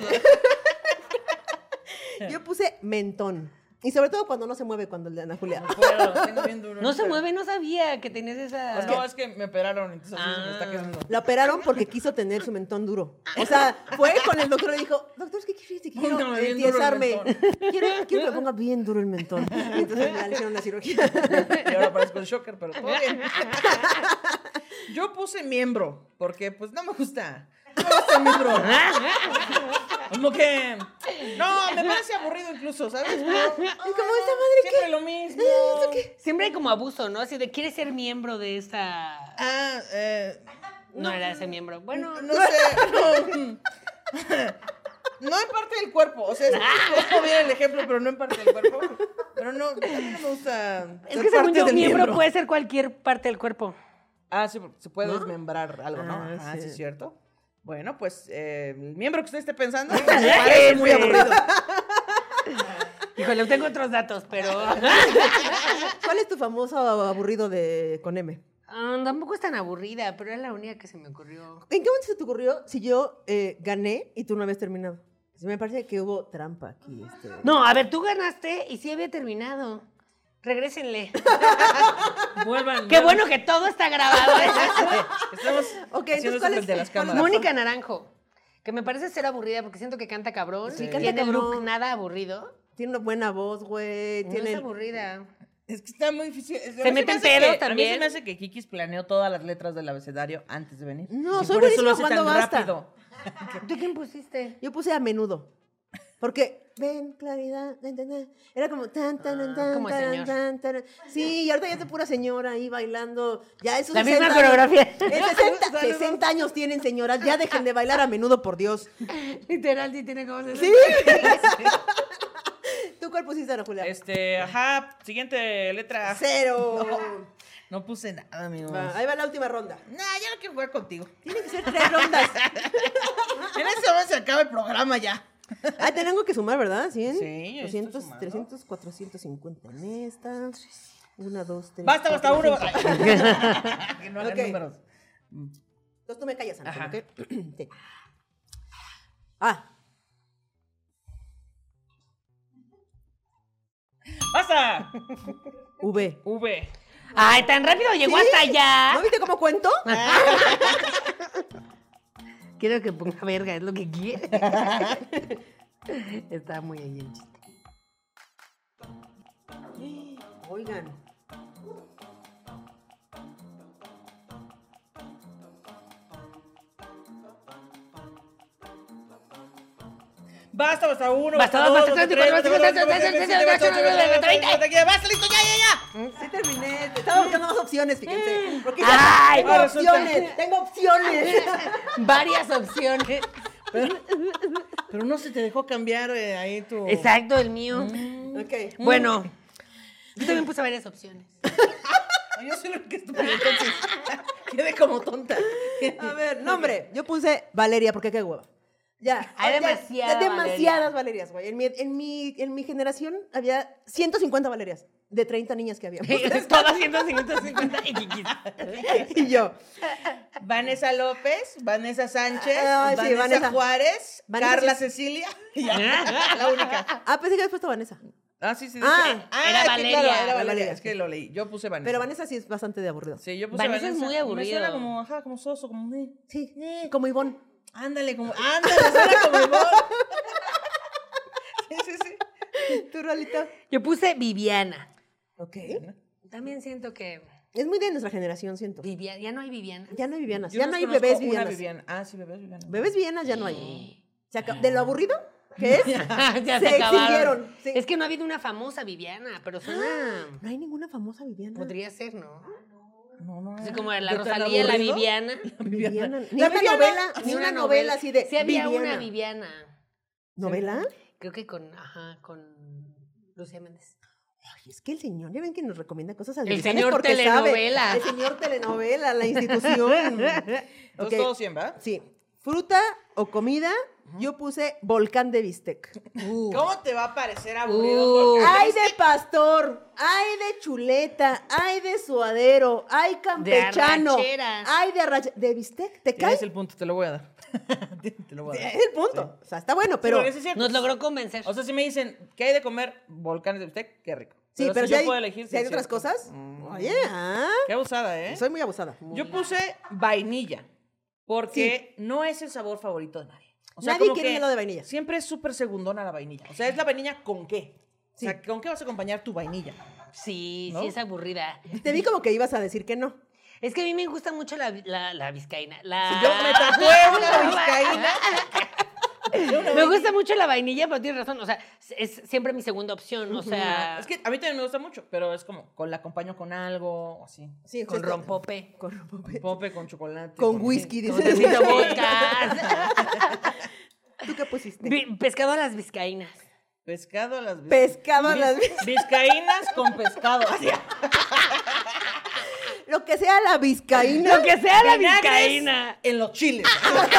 S3: Yo puse mentón. Y sobre todo cuando no se mueve, cuando le dan a Julia.
S1: No puedo, tengo bien duro.
S2: No se mueve, no sabía que tenías esa...
S1: No, es que me operaron, entonces así se me
S2: Ah.
S1: está quedando.
S3: La operaron porque quiso tener su mentón duro. O sea, fue con el doctor y dijo, doctor, es que quiero
S1: Póngame bien duro el
S3: entiesarme.
S1: mentón.
S3: Quiero que me ponga bien duro el mentón. Y entonces me le hicieron una cirugía.
S1: Y ahora parezco el shocker, pero todo bien. Yo puse miembro, porque pues no me gusta. No me gusta el miembro. Como que... No, me parece aburrido incluso, ¿sabes? Como,
S3: ¿Y como esta madre qué?
S1: siempre lo mismo.
S2: Siempre hay como abuso, ¿no? Así de, ¿quieres ser miembro de esta...?
S1: Ah,
S2: No era ese miembro. Bueno,
S1: no sé, no. No en parte del cuerpo, o sea, es como bien el ejemplo, pero no en parte del cuerpo. Pero no, a mí no me gusta.
S2: es
S1: ser
S2: que según
S1: parte
S2: yo,
S1: del
S2: miembro puede ser cualquier parte del cuerpo.
S1: Ah, sí, porque se puede desmembrar algo, ¿no?
S3: Ah,
S1: Ah, sí,
S3: sí.
S1: es cierto. Bueno, pues el miembro que usted esté pensando me parece muy aburrido.
S2: Híjole, tengo otros datos, pero...
S3: ¿Cuál es tu famoso aburrido con M?
S2: Tampoco es tan aburrida, pero es la única que se me ocurrió.
S3: ¿En qué momento se te ocurrió si yo gané y tú no habías terminado? Sí, me parece que hubo trampa aquí.
S2: No, a ver, tú ganaste y sí había terminado. Regrésenle.
S1: Vuelvan.
S2: Qué bueno que todo está grabado.
S1: Estamos
S3: Ok,
S1: haciendo
S3: entonces, ¿cuál
S1: eso
S3: es?
S1: frente a las cámaras.
S2: Mónica Naranjo, que me parece ser aburrida porque siento que canta cabrón.
S3: Sí,
S2: Y
S3: canta
S2: tiene
S3: cabrón.
S2: look nada aburrido.
S3: Tiene una buena voz, güey.
S2: No
S3: Tiene...
S2: es aburrida.
S1: Es que está muy difícil.
S2: Se meten pedos
S1: A mí se
S2: también.
S1: me hace que Kikis planeó todas las letras del abecedario antes de venir.
S3: No,
S1: Y
S3: soy
S1: por eso lo
S3: buenísima
S1: hace
S3: jugando
S1: tan
S3: basta.
S1: rápido.
S2: ¿Tú quién pusiste?
S3: Yo puse a menudo. Porque, ven, claridad, era como tan,
S2: como señor.
S3: tan. Sí, y ahorita ya es pura señora ahí bailando. Ya esos
S2: La misma
S3: 60 años.
S2: coreografía.
S3: 60 años tienen, señoras. Ya dejen de bailar a menudo, por Dios.
S2: Literal, sí tiene como...
S3: Sí. ¿Tú cuál pusiste, Ana Julia?
S1: Siguiente letra.
S3: 0.
S1: No puse nada, amigos.
S3: Ahí va la última ronda.
S1: Nah, ya no quiero jugar contigo.
S3: Tiene que ser 3 rondas.
S1: En ese momento se acaba el programa ya.
S3: Ah, tengo que sumar, ¿verdad? 100,
S1: Sí, yo estoy
S3: 200,
S1: sumando.
S3: 300, 450 en esta. 1, 2, 3.
S1: Basta,
S3: 4,
S1: uno.
S3: 5.
S1: Que no hagan
S3: Ok.
S1: números.
S3: Entonces tú me callas, Ana,
S1: Ajá.
S3: ¿ok? Sí. Ah,
S1: ¡Basta!
S3: V.
S1: V.
S2: Ay, tan rápido llegó
S3: ¿Sí?
S2: hasta allá.
S3: ¿No viste cómo cuento?
S2: Quiero que ponga verga, es lo que quiere. Está muy ahí el chiste.
S3: Oigan.
S1: Basta, uno.
S2: Basta,
S1: dos,
S2: basta,
S1: basta,
S2: tres,
S1: tres,
S2: basta,
S1: basta,
S2: basta,
S1: basta,
S2: basta,
S1: basta,
S2: basta,
S1: basta,
S2: basta,
S1: basta, basta, basta, listo, ya.
S3: Sí terminé. Estaba buscando más opciones, fíjense. Porque
S2: Ay,
S3: tengo
S1: resulta-
S3: opciones. Tengo opciones.
S2: Varias opciones.
S1: Pero no se te dejó cambiar ahí tu...
S2: Exacto, el mío.
S3: Ok.
S2: Bueno, yo también puse varias opciones.
S1: Yo soy lo que estúpida, entonces quedé como tonta.
S3: A ver, nombre. Yo puse Valeria porque qué hueva. Ya.
S2: Hay
S3: ya,
S2: demasiada
S3: demasiadas Valerias, güey. En mi generación había 150 Valerias de 30 niñas que había.
S2: Todas 150 y Kikis.
S3: Y yo.
S1: Vanessa López, Vanessa Sánchez,
S3: Ay, sí, Vanessa.
S1: Juárez,
S3: Vanessa
S1: Carla
S3: sí.
S1: Cecilia. Y ya, la única.
S3: Ah, pensé que habías puesto Vanessa.
S1: Ah, sí, sí.
S3: Ah,
S1: es que-
S2: era
S1: es que
S2: Valeria.
S1: claro, era
S3: Valeria.
S1: Valeria. Es que lo leí. Yo puse Vanessa.
S3: Pero Vanessa sí es bastante de aburrido.
S1: Sí, yo puse
S2: Vanessa
S1: Vanessa.
S2: es muy
S1: Me
S2: aburrido.
S1: suena como, como soso, como...
S3: Sí, como Ivonne.
S1: Ándale, suena como igual. Sí.
S3: ¿Tu Rolito?
S2: Yo puse Viviana.
S3: Ok.
S2: También siento que
S3: Es muy de nuestra generación, siento.
S2: Viviana, ya no hay Viviana.
S3: Ya no hay Vivianas.
S1: Yo
S3: Ya no hay
S1: conozco
S3: bebés
S1: una
S3: Vivianas.
S1: Viviana. Ah, sí, bebés Viviana.
S3: Bebés Vivianas ya no hay. De lo aburrido que es,
S2: Ya
S3: se
S2: acabaron.
S3: extinguieron. Sí.
S2: Es que no ha habido una famosa Viviana, pero suena...
S3: No hay ninguna famosa Viviana.
S2: Podría ser, ¿no?
S1: No.
S2: Así como la
S1: ¿De tan
S2: Rosalía, la
S1: aburrido?
S2: Viviana.
S3: Viviana. Ni
S1: La
S3: una
S1: Viviana.
S3: novela, ni una novela así de
S2: Sí había
S3: Viviana.
S2: una Viviana.
S3: ¿Novela?
S2: Creo que con Lucía Méndez.
S3: Ay, es que el señor, ya ven que nos recomienda cosas
S2: El
S3: audiovisuales
S2: señor
S3: porque
S2: telenovela.
S3: sabe. El señor telenovela, la institución.
S1: Entonces
S3: Ok,
S1: todos 100, ¿verdad?
S3: sí. Fruta o comida, yo puse volcán de bistec.
S1: ¿Cómo te va a parecer aburrido? Porque
S3: Hay de pastor, hay de chuleta, hay de suadero, hay campechano,
S2: arracheras.
S3: hay de de bistec. ¿Te cae?
S1: es el punto, te lo voy a dar. Te lo voy a dar.
S3: Es el punto. O sea, está bueno, pero...
S1: Porque sí es cierto.
S2: Nos logró convencer.
S1: O sea, si me dicen, ¿qué hay de comer? Volcanes de bistec, qué rico.
S3: Sí, pero
S1: si
S3: si
S1: yo
S3: hay,
S1: puedo elegir,
S3: si hay
S1: sí es
S3: otras
S1: cierto.
S3: cosas. Oye,
S1: Qué abusada, ¿eh?
S3: soy muy abusada.
S1: Yo puse vainilla, porque no es el sabor favorito de nadie. O sea,
S3: Nadie
S1: como
S3: quiere
S1: que
S3: helado de vainilla.
S1: Siempre es súper segundona la vainilla. O sea, es la vainilla con qué. O sea, ¿con qué vas a acompañar tu vainilla?
S2: Sí,
S1: ¿No?
S2: sí es aburrida.
S3: Te vi como que ibas a decir que no.
S2: Es que a mí me gusta mucho la vizcaína.
S1: Si yo me tatué una vizcaína.
S2: Me gusta mucho la vainilla, pero tienes razón. O sea, es siempre mi segunda opción. O sea,
S1: Es que a mí también me gusta mucho, pero es como, la acompaño con algo, o así.
S3: Sí,
S2: con
S3: justo.
S2: rompope.
S3: Con rompope.
S1: Pope con chocolate.
S3: Con whisky,
S2: Con
S3: dices.
S2: tantito vodka.
S3: ¿Tú qué pusiste?
S2: Pescado a las vizcaínas.
S1: Pescado a las
S3: Pescado a las...
S1: Vizcaínas con pescado. Así.
S3: Lo que sea la vizcaína.
S2: Lo que sea la
S1: Vinagres
S2: vizcaína.
S1: en los chiles.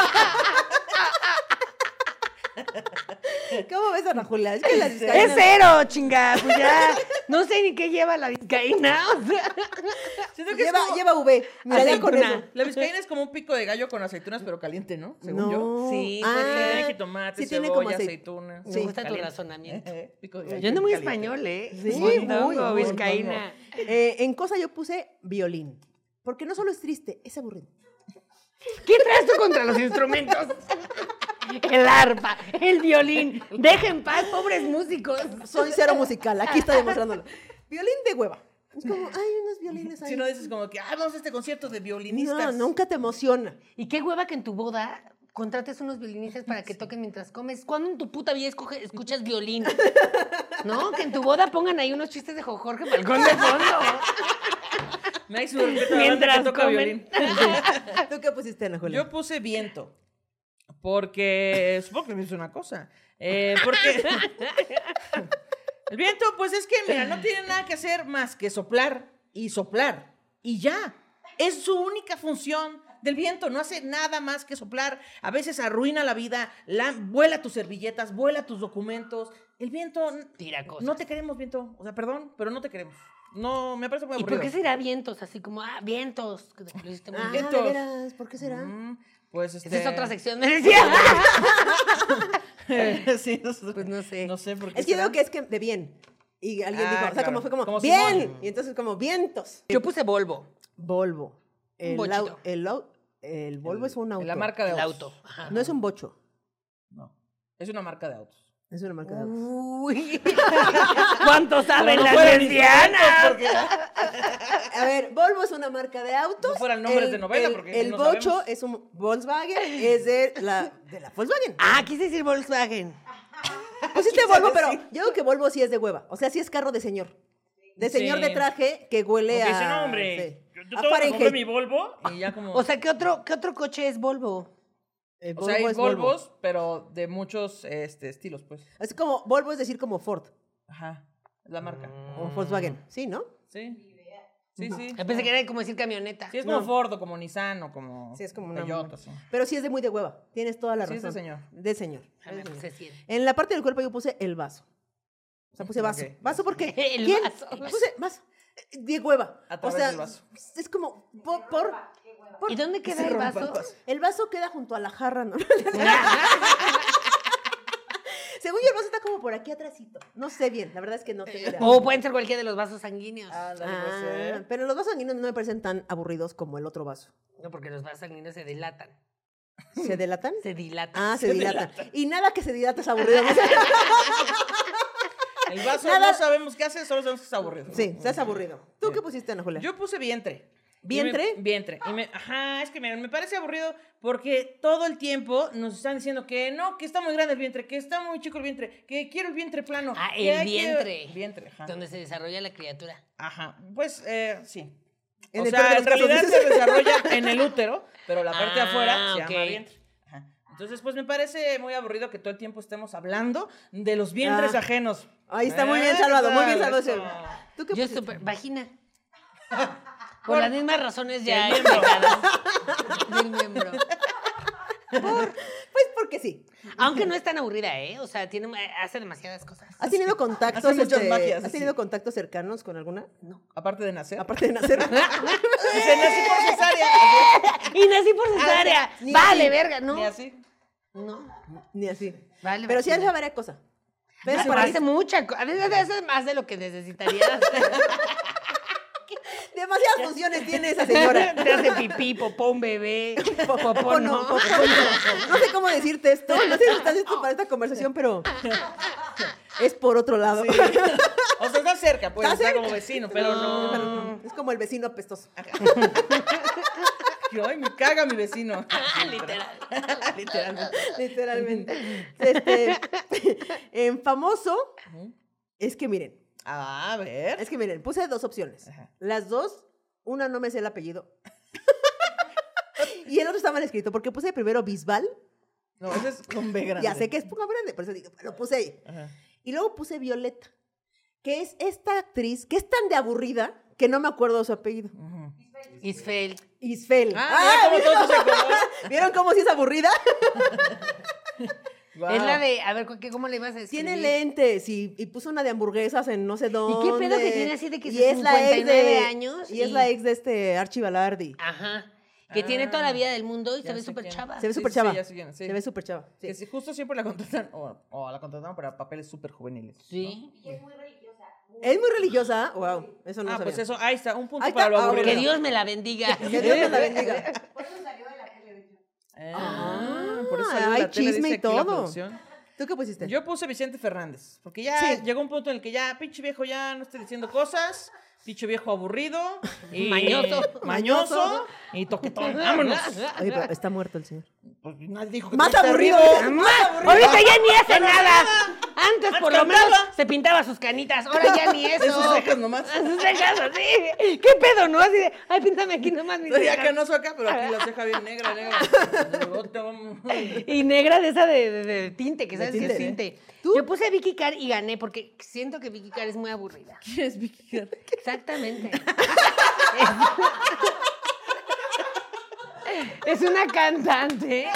S3: ¿Cómo ves, Ana Julia? Es que la
S2: Es
S3: vizcaína...
S2: cero, chinga. Pues ya. No sé ni qué lleva la vizcaína. O sea.
S1: Siento que es
S3: Lleva,
S1: como-
S3: lleva V. Mira, ya con
S2: Aceituna.
S3: eso.
S1: La vizcaína es como un pico de gallo con aceitunas, pero caliente, ¿no? Según yo.
S2: Sí,
S3: ah,
S2: puede ser.
S1: Tiene jitomate,
S3: sí tiene
S1: cebolla,
S3: como
S1: aceitunas.
S2: Me
S3: Sí,
S2: gusta tu
S1: caliente.
S2: razonamiento.
S1: Pico de gallo.
S2: Yo ando muy
S1: caliente.
S2: español, ¿eh?
S3: Sí,
S2: Mondongo,
S3: muy,
S2: vizcaína.
S3: En cosa yo puse violín. Porque no solo es triste, es aburrido.
S2: ¿Qué traes tú contra los instrumentos? El arpa, el violín. Deja en paz, pobres músicos.
S3: Soy cero musical, aquí está demostrándolo. Violín de hueva. Es como, hay unos violines ahí.
S1: Si no dices como que, vamos a este concierto de violinistas.
S3: No, nunca te emociona.
S2: Y qué hueva que en tu boda contrates unos violinistas para que toquen mientras comes. ¿Cuándo en tu puta vida escuchas violín? ¿No? Que en tu boda pongan ahí unos chistes de Jorge Falcón de fondo.
S1: Me hay su respeto a la banda
S2: Mientras
S1: que toca
S2: comen.
S1: violín.
S3: ¿Tú qué pusiste, Ana Julia?
S1: Yo puse viento. Porque supongo que me hizo una cosa. Porque el viento, pues es que, mira, no tiene nada que hacer más que soplar y soplar. Y ya. Es su única función del viento. No hace nada más que soplar. A veces arruina la vida. Vuela tus servilletas, vuela tus documentos. El viento.
S2: Tira cosas.
S1: No te queremos, viento. O sea, perdón, pero no te queremos. No, me parece muy
S2: ¿Y
S1: aburrido.
S2: por qué será vientos? Así como, vientos. Que lo hiciste muy
S3: Ah,
S2: bien.
S3: de veras, ¿por qué será?
S1: Pues
S2: Esa es otra sección, me decía.
S1: Sí, no sé.
S2: Pues no sé.
S1: No sé por qué.
S3: Es que yo
S1: será.
S3: digo que es que de bien. Y alguien
S1: Ah,
S3: dijo, o sea,
S1: claro.
S3: como fue como,
S1: Como
S3: bien.
S1: Simón.
S3: Y entonces como vientos.
S2: Yo puse Volvo.
S3: Volvo. El,
S2: bochito.
S3: el Volvo es un auto.
S1: La marca de
S2: El
S1: autos.
S2: auto. Ajá.
S3: No es un bocho,
S1: No. Es una marca de autos.
S3: es una marca de autos.
S2: Uy. ¿Cuánto saben
S1: Pero no
S2: las
S1: fueran
S2: lesbianas?
S1: porque
S3: A ver, Volvo es una marca de autos.
S1: No fueran nombres de novela, porque si
S3: el
S1: no
S3: bocho
S1: sabemos.
S3: es un Volkswagen, es de la Volkswagen.
S2: Ah, quise decir Volkswagen.
S3: Pusiste
S1: quise
S3: Volvo, pero
S1: decir.
S3: yo digo que Volvo sí es de hueva. O sea, sí es carro de señor. De señor
S1: Sí.
S3: de traje que huele
S1: porque
S3: a...
S1: dice, no, hombre,
S3: sí,
S1: yo
S3: a
S1: tengo que comprar
S3: Fahrenheit.
S1: mi Volvo y ya como...
S2: O sea, ¿qué otro coche es Volvo?
S3: El
S1: O sea, hay
S3: es Volvo.
S1: Volvos, pero de muchos estilos, pues.
S3: Es como, Volvo es decir como Ford
S1: Ajá, es la marca.
S3: o Volkswagen. Sí, ¿no?
S1: Sí. Sí, sí.
S2: Yo pensé que era como decir camioneta.
S1: Sí, es como
S3: No.
S1: Ford o como Nissan o como
S3: Sí, es como una...
S1: Toyota, sí.
S3: Pero sí es de muy de hueva. Tienes toda la
S1: Sí, es
S3: razón.
S1: de señor.
S3: De señor.
S2: A ver,
S3: De señor.
S2: se siente.
S3: En la parte del cuerpo yo puse el vaso. O sea, puse vaso.
S1: Ok.
S3: ¿Vaso por qué?
S2: El
S3: ¿Quién?
S2: vaso.
S3: Puse vaso. De hueva.
S1: A
S3: O
S1: través
S3: sea,
S1: del vaso.
S3: es como por-
S2: ¿Y dónde queda
S3: se
S2: el
S3: rompa
S2: vaso?
S3: cosas. El vaso queda junto a la jarra, ¿no? Según yo, el vaso está como por aquí atrásito. No sé bien, la verdad es que no tengo idea.
S2: O pueden ser cualquiera de los vasos sanguíneos.
S1: Ándale, puede ser.
S3: Pero los vasos sanguíneos no me parecen tan aburridos como el otro vaso.
S2: No, porque los vasos sanguíneos se dilatan.
S3: ¿Se delatan?
S2: Se dilatan.
S3: Ah, se dilatan. Y nada que se dilata es aburrido. ¿No?
S1: El vaso
S3: Nada-
S1: no sabemos qué hace, solo sabemos que es aburrido.
S3: Sí, estás aburrido. ¿Tú qué pusiste, Ana Julia?
S1: Yo puse vientre.
S3: ¿Vientre?
S1: Vientre. Ajá, es que miren, me parece aburrido porque todo el tiempo nos están diciendo que no, que está muy grande el vientre, que está muy chico el vientre, que quiero el vientre plano.
S2: Ah,
S1: que
S2: el
S1: hay que-
S2: vientre.
S1: Vientre, ajá.
S2: Donde se desarrolla la criatura.
S1: Ajá, pues sí.
S3: En
S1: O
S3: el
S1: sea,
S3: peor de
S1: en
S3: los casos,
S1: realidad
S3: dices.
S1: se desarrolla en el útero, pero la parte de afuera se
S2: ok.
S1: llama vientre. Ajá. Entonces, pues me parece muy aburrido que todo el tiempo estemos hablando de los vientres
S3: Ah.
S1: ajenos.
S3: Ahí está muy bien
S1: ¿Qué
S3: salvado, muy bien
S1: tal
S3: salvado.
S1: eso?
S3: ¿Tú qué
S2: Yo
S3: pusiste?
S2: super vagina. Por las mismas razones ya
S1: El miembro.
S2: explicadas del miembro.
S3: Pues porque sí.
S2: Aunque no es tan aburrida, ¿eh? O sea, hace demasiadas cosas.
S3: ¿Has tenido contactos?
S1: Hace muchas magias,
S3: ¿Has
S1: sí.
S3: tenido contactos cercanos con alguna?
S2: No.
S1: Aparte de nacer.
S3: Aparte de nacer.
S1: Dice, nací por cesárea.
S2: Y nací por cesárea.
S3: ni
S2: Vale,
S3: así.
S2: verga, ¿no?
S1: Ni así.
S2: No.
S3: Ni así.
S2: Vale,
S3: Pero sí
S2: vagina.
S3: hace varias cosas. Pero
S2: Hace,
S3: para
S2: hace mucha A veces hace más de lo que necesitarías.
S3: demasiadas funciones tiene esa señora.
S2: Te hace pipí, popó un bebé. Popó
S3: Popó
S2: no.
S3: no, popó no. No sé cómo decirte esto. No sé si estás listo para esta conversación, pero es por otro lado.
S1: O sea, está cerca, pues,
S3: Está
S1: está
S3: cerca.
S1: como vecino, pero no.
S3: Pero no, es como el vecino apestoso.
S1: Que, ay, me caga mi vecino.
S2: Literal.
S1: Literalmente.
S3: Literalmente. En famoso, es que miren,
S1: A ver.
S3: es que miren, puse dos opciones.
S1: Ajá.
S3: Las dos, una no me sé el apellido. Y el otro está mal escrito, porque puse primero Bisbal.
S1: No, ese es con B grande.
S3: Ya sé que es poco grande, por eso digo, lo puse ahí.
S1: Ajá.
S3: Y luego puse Violeta, que es esta actriz que es tan de aburrida que no me acuerdo de su apellido.
S1: Ujú.
S2: Isfel.
S3: Isfel.
S1: Ah, mira cómo todo se acomoda.
S3: ¿Vieron cómo sí es aburrida?
S1: Wow.
S2: Es la de, a ver, ¿cómo le ibas a decir?
S3: Tiene lentes y puso una de hamburguesas en no sé dónde.
S2: ¿Y qué pedo que tiene así de que
S3: Y es la ex
S2: 59 años?
S3: Y es la ex de Archie Balardi.
S2: Ajá. Que tiene toda la vida del mundo y
S1: Ya
S2: se ve
S1: sé
S2: súper
S1: quién.
S2: chava.
S3: Se ve
S1: Sí,
S3: súper
S1: sí,
S3: chava.
S1: ya sé quién, sí.
S3: Se ve súper chava. Sí.
S1: Que si justo siempre la contratan, o la contrataron para papeles súper juveniles.
S2: Sí.
S3: Es muy religiosa. Wow, eso no
S1: Ah,
S3: sabía.
S1: pues eso, ahí está, un punto
S3: Ahí
S1: para
S3: está,
S1: lo aburrido.
S2: Que Dios me la bendiga.
S3: Que Dios me la bendiga.
S1: Por eso salió de
S3: hay
S1: la tele,
S3: chisme
S1: dice
S3: y
S1: aquí la
S3: todo.
S1: producción.
S3: ¿Tú qué pusiste?
S1: Yo puse Vicente Fernández, porque ya
S3: Sí.
S1: llegó un punto en el que ya, pinche viejo, ya no estoy diciendo cosas, pinche viejo aburrido, y
S2: Mañoso.
S1: y toquetón, vámonos.
S3: Oye, pero está muerto el señor.
S1: Pues nadie dijo que
S3: Más
S1: esté
S3: aburrido.
S2: Ahorita ya ni hace nada. Antes por lo
S1: cantaba.
S2: menos se pintaba sus canitas. Ahora ya ni eso.
S1: En sus cejas nomás.
S2: Sus cejas así. ¿Qué pedo, no? Así de, ay, píntame aquí nomás mis
S1: No, ya
S2: cejas.
S1: que no soy acá, pero aquí la ceja bien negra.
S2: Y negra de esa de tinte, que sabes que es
S3: tinte.
S2: tinte.
S3: ¿Tú?
S2: Yo puse Vicky Carr y gané porque siento que Vicky Carr es muy aburrida.
S1: ¿Quién es Vicky Carr?
S2: Exactamente. Es una cantante.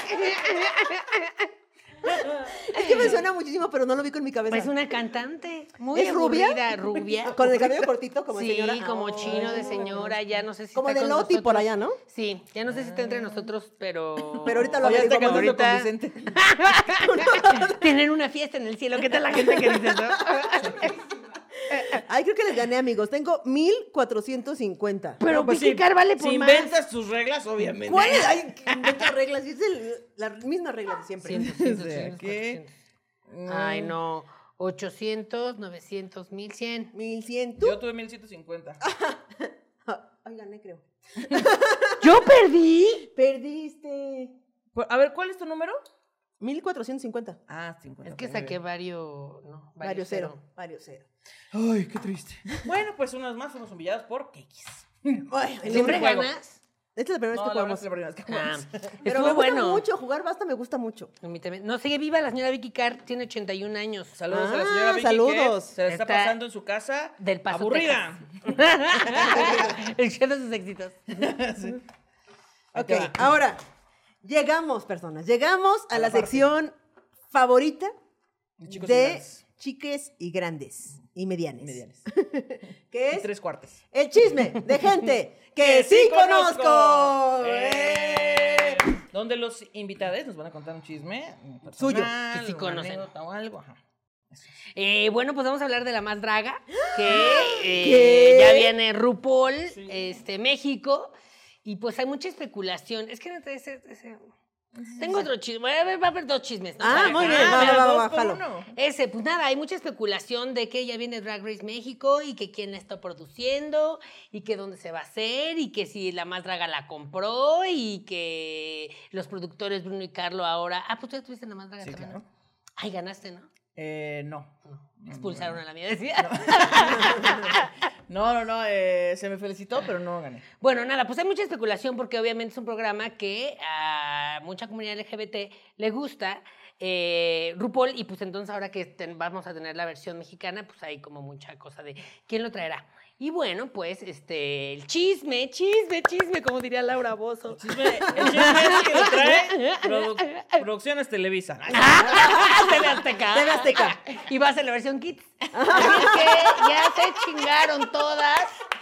S3: Es que me suena muchísimo, pero no lo vi con mi cabeza.
S2: Es una cantante. Muy
S3: ¿Es rubia?
S2: aburrida, rubia.
S3: Con el cabello cortito, como
S2: Sí,
S3: señora.
S2: como
S3: Oh.
S2: chino de señora, ya no sé si
S3: Como
S2: está
S3: de
S2: con
S3: Loti por
S2: nosotros.
S3: allá, ¿no?
S2: Sí, ya no sé si está entre nosotros, pero...
S3: Pero ahorita lo
S1: O ya está
S3: averiguamos.
S1: cantando con
S2: ahorita.
S1: Vicente.
S2: Tienen una fiesta en el cielo. ¿Qué tal la gente que dice eso?
S3: Ay, creo que les gané, amigos. Tengo 1450.
S2: Pero
S1: No, pues
S2: Vicky
S1: sí,
S2: Carr vale por
S1: si
S2: más.
S1: inventas tus reglas, obviamente.
S3: ¿Cuál es? Ay, que inventa reglas. Es la misma regla de siempre.
S2: 100,
S1: ¿Qué?
S2: 400. Ay, no. 800, 900, 1100.
S3: 1100. ¿Tú?
S1: Yo tuve 1150.
S3: Ay, gané, creo.
S2: ¡Yo perdí!
S3: Perdiste.
S1: A ver, ¿cuál es tu número?
S3: 1450.
S1: Ah, 50.
S2: Es que saqué varios... No,
S3: Varios cero. Varios cero.
S1: Ay, qué triste. Bueno, pues unas más fuimos humilladas por Kekis.
S3: Ay,
S2: ¿Siempre
S1: juego.
S2: ganas?
S3: esta es la primera vez
S1: No,
S3: que
S1: la verdad
S3: jugamos.
S1: es que la primera vez que jugamos.
S2: Ah,
S3: Pero
S2: estuvo
S3: me gusta
S2: bueno.
S3: mucho. Jugar basta me gusta mucho.
S2: A mí también. No, sigue viva la señora Vicky Carr, tiene 81 años.
S1: Saludos a la
S3: Ah,
S1: señora Vicky,
S3: saludos.
S1: que se la está
S2: Está
S1: pasando en su casa
S2: del Paso,
S1: aburrida.
S2: El show de sus éxitos.
S3: Ok,
S1: Ahí te va.
S3: ahora, llegamos a
S1: A
S3: la
S1: la parte.
S3: sección favorita
S1: Chicos y
S3: de
S1: grandes.
S3: chiques y grandes y medianes.
S1: Medianes.
S3: Que
S1: Y
S3: es
S1: 3/4.
S3: el chisme de gente que sí conozco.
S1: Donde los invitados nos van a contar un chisme personal,
S3: Suyo,
S2: que sí
S1: una
S2: conocen.
S1: anécdota o algo. Ajá.
S2: Bueno, pues vamos a hablar de la más draga, que
S3: ¿Qué?
S2: ya viene RuPaul,
S1: Sí.
S2: México, y pues hay mucha especulación. Es que tengo otro chisme. Va a haber dos chismes, ¿no?
S3: Ah,
S2: Para
S3: muy
S2: acá.
S3: bien,
S1: pero
S3: va,
S1: dos por
S3: jalo.
S1: uno.
S2: Ese, pues nada, hay mucha especulación de que ya viene Drag Race México y que quién la está produciendo y que dónde se va a hacer y que si la más draga la compró y que los productores Bruno y Carlo ahora... Ah, pues tú ya estuviste en la más draga
S1: Sí,
S2: también,
S1: claro.
S2: ¿no? Ay, ganaste, ¿no?
S1: No.
S2: Expulsaron a la mía, decía.
S1: No, se me felicitó, pero no gané.
S2: Bueno, nada, pues hay mucha especulación porque obviamente es un programa que a mucha comunidad LGBT le gusta, RuPaul, y pues entonces ahora que vamos a tener la versión mexicana, pues hay como mucha cosa de quién lo traerá. Y bueno, pues el chisme, como diría Laura Bozzo.
S1: El chisme es que lo trae Producciones Televisa.
S2: TV Azteca.
S3: TV Azteca.
S2: Y va a ser la versión Kids. Así es que ya se chingaron todas.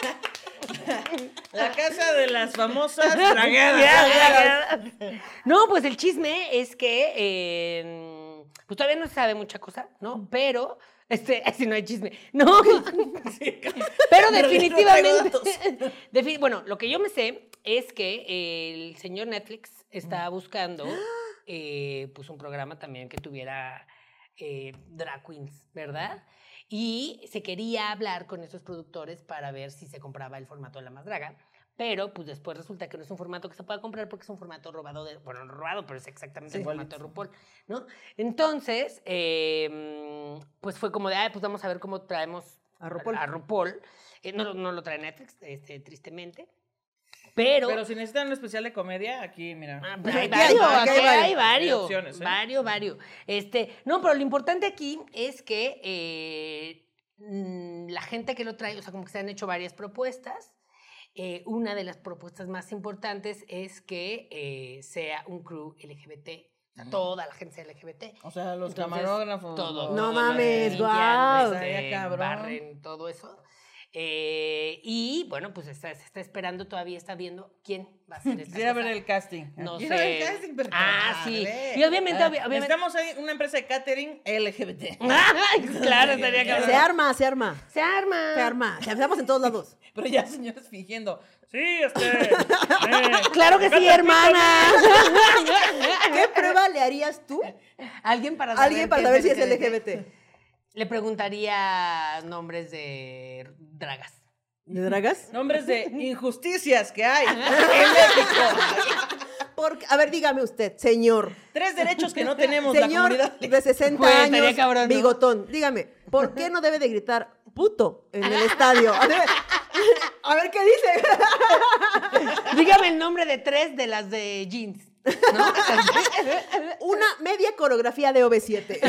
S1: La casa de las famosas dragueadas.
S2: No, pues el chisme es que pues todavía no se sabe mucha cosa, ¿no? Pero si no hay chisme. No. Pero definitivamente. Bueno, lo que yo me sé es que el señor Netflix está buscando pues un programa también que tuviera drag queens, ¿verdad? Y se quería hablar con esos productores para ver si se compraba el formato de La Más Draga, pero pues después resulta que no es un formato que se pueda comprar porque es un formato robado, bueno, no robado, pero es exactamente el formato de RuPaul, ¿no? Entonces, pues fue como de, pues vamos a ver cómo traemos
S3: A RuPaul.
S2: A RuPaul. No lo trae Netflix, tristemente. Pero
S1: si necesitan un especial de comedia, aquí, mira.
S2: Pues hay
S3: Aquí hay
S2: varios,
S3: varios.
S2: aquí hay
S1: Hay
S2: varios,
S1: opciones, ¿eh?
S2: varios. No, pero lo importante aquí es que la gente que lo trae, o sea, como que se han hecho varias propuestas una de las propuestas más importantes es que sea un crew LGBT. O sea, toda la gente sea LGBT.
S1: O sea, los
S2: Entonces,
S1: camarógrafos.
S2: todo.
S3: No
S2: Los
S3: mames,
S2: limpian,
S3: guau.
S1: Estaría cabrón.
S2: barren, todo eso. Y bueno, pues se está esperando, todavía está viendo quién va a hacer esta
S1: Quisiera
S2: cosa.
S1: ver el casting.
S2: No
S1: Quiero ver el
S2: sé.
S1: casting, pero
S2: Sí.
S1: padre.
S2: Y obviamente.
S1: Necesitamos ahí una empresa de catering LGBT.
S2: Claro, estaría cabrón.
S3: Se arma, se arma.
S2: Se arma.
S3: Se arma. Ya estamos en todos lados.
S1: Pero ya señores fingiendo. Sí,
S2: Claro que sí, hermana.
S3: ¿Qué prueba le harías tú
S2: Alguien para
S3: a
S2: saber,
S3: alguien para
S2: qué
S3: saber si es LGBT?
S2: Le preguntaría nombres de dragas.
S3: ¿De dragas?
S1: Nombres de injusticias que hay en México.
S3: Porque, a ver, dígame usted, señor.
S1: 3 derechos que no tenemos la
S3: Señor
S1: comunidad.
S3: de 60
S2: Pues, estaría
S3: años,
S2: cabrón, ¿no?
S3: bigotón. Dígame, ¿por qué no debe de gritar puto en el estadio? A ver qué dice.
S2: Dígame el nombre de 3 de las de jeans. ¿No?
S3: Una media coreografía de OV7.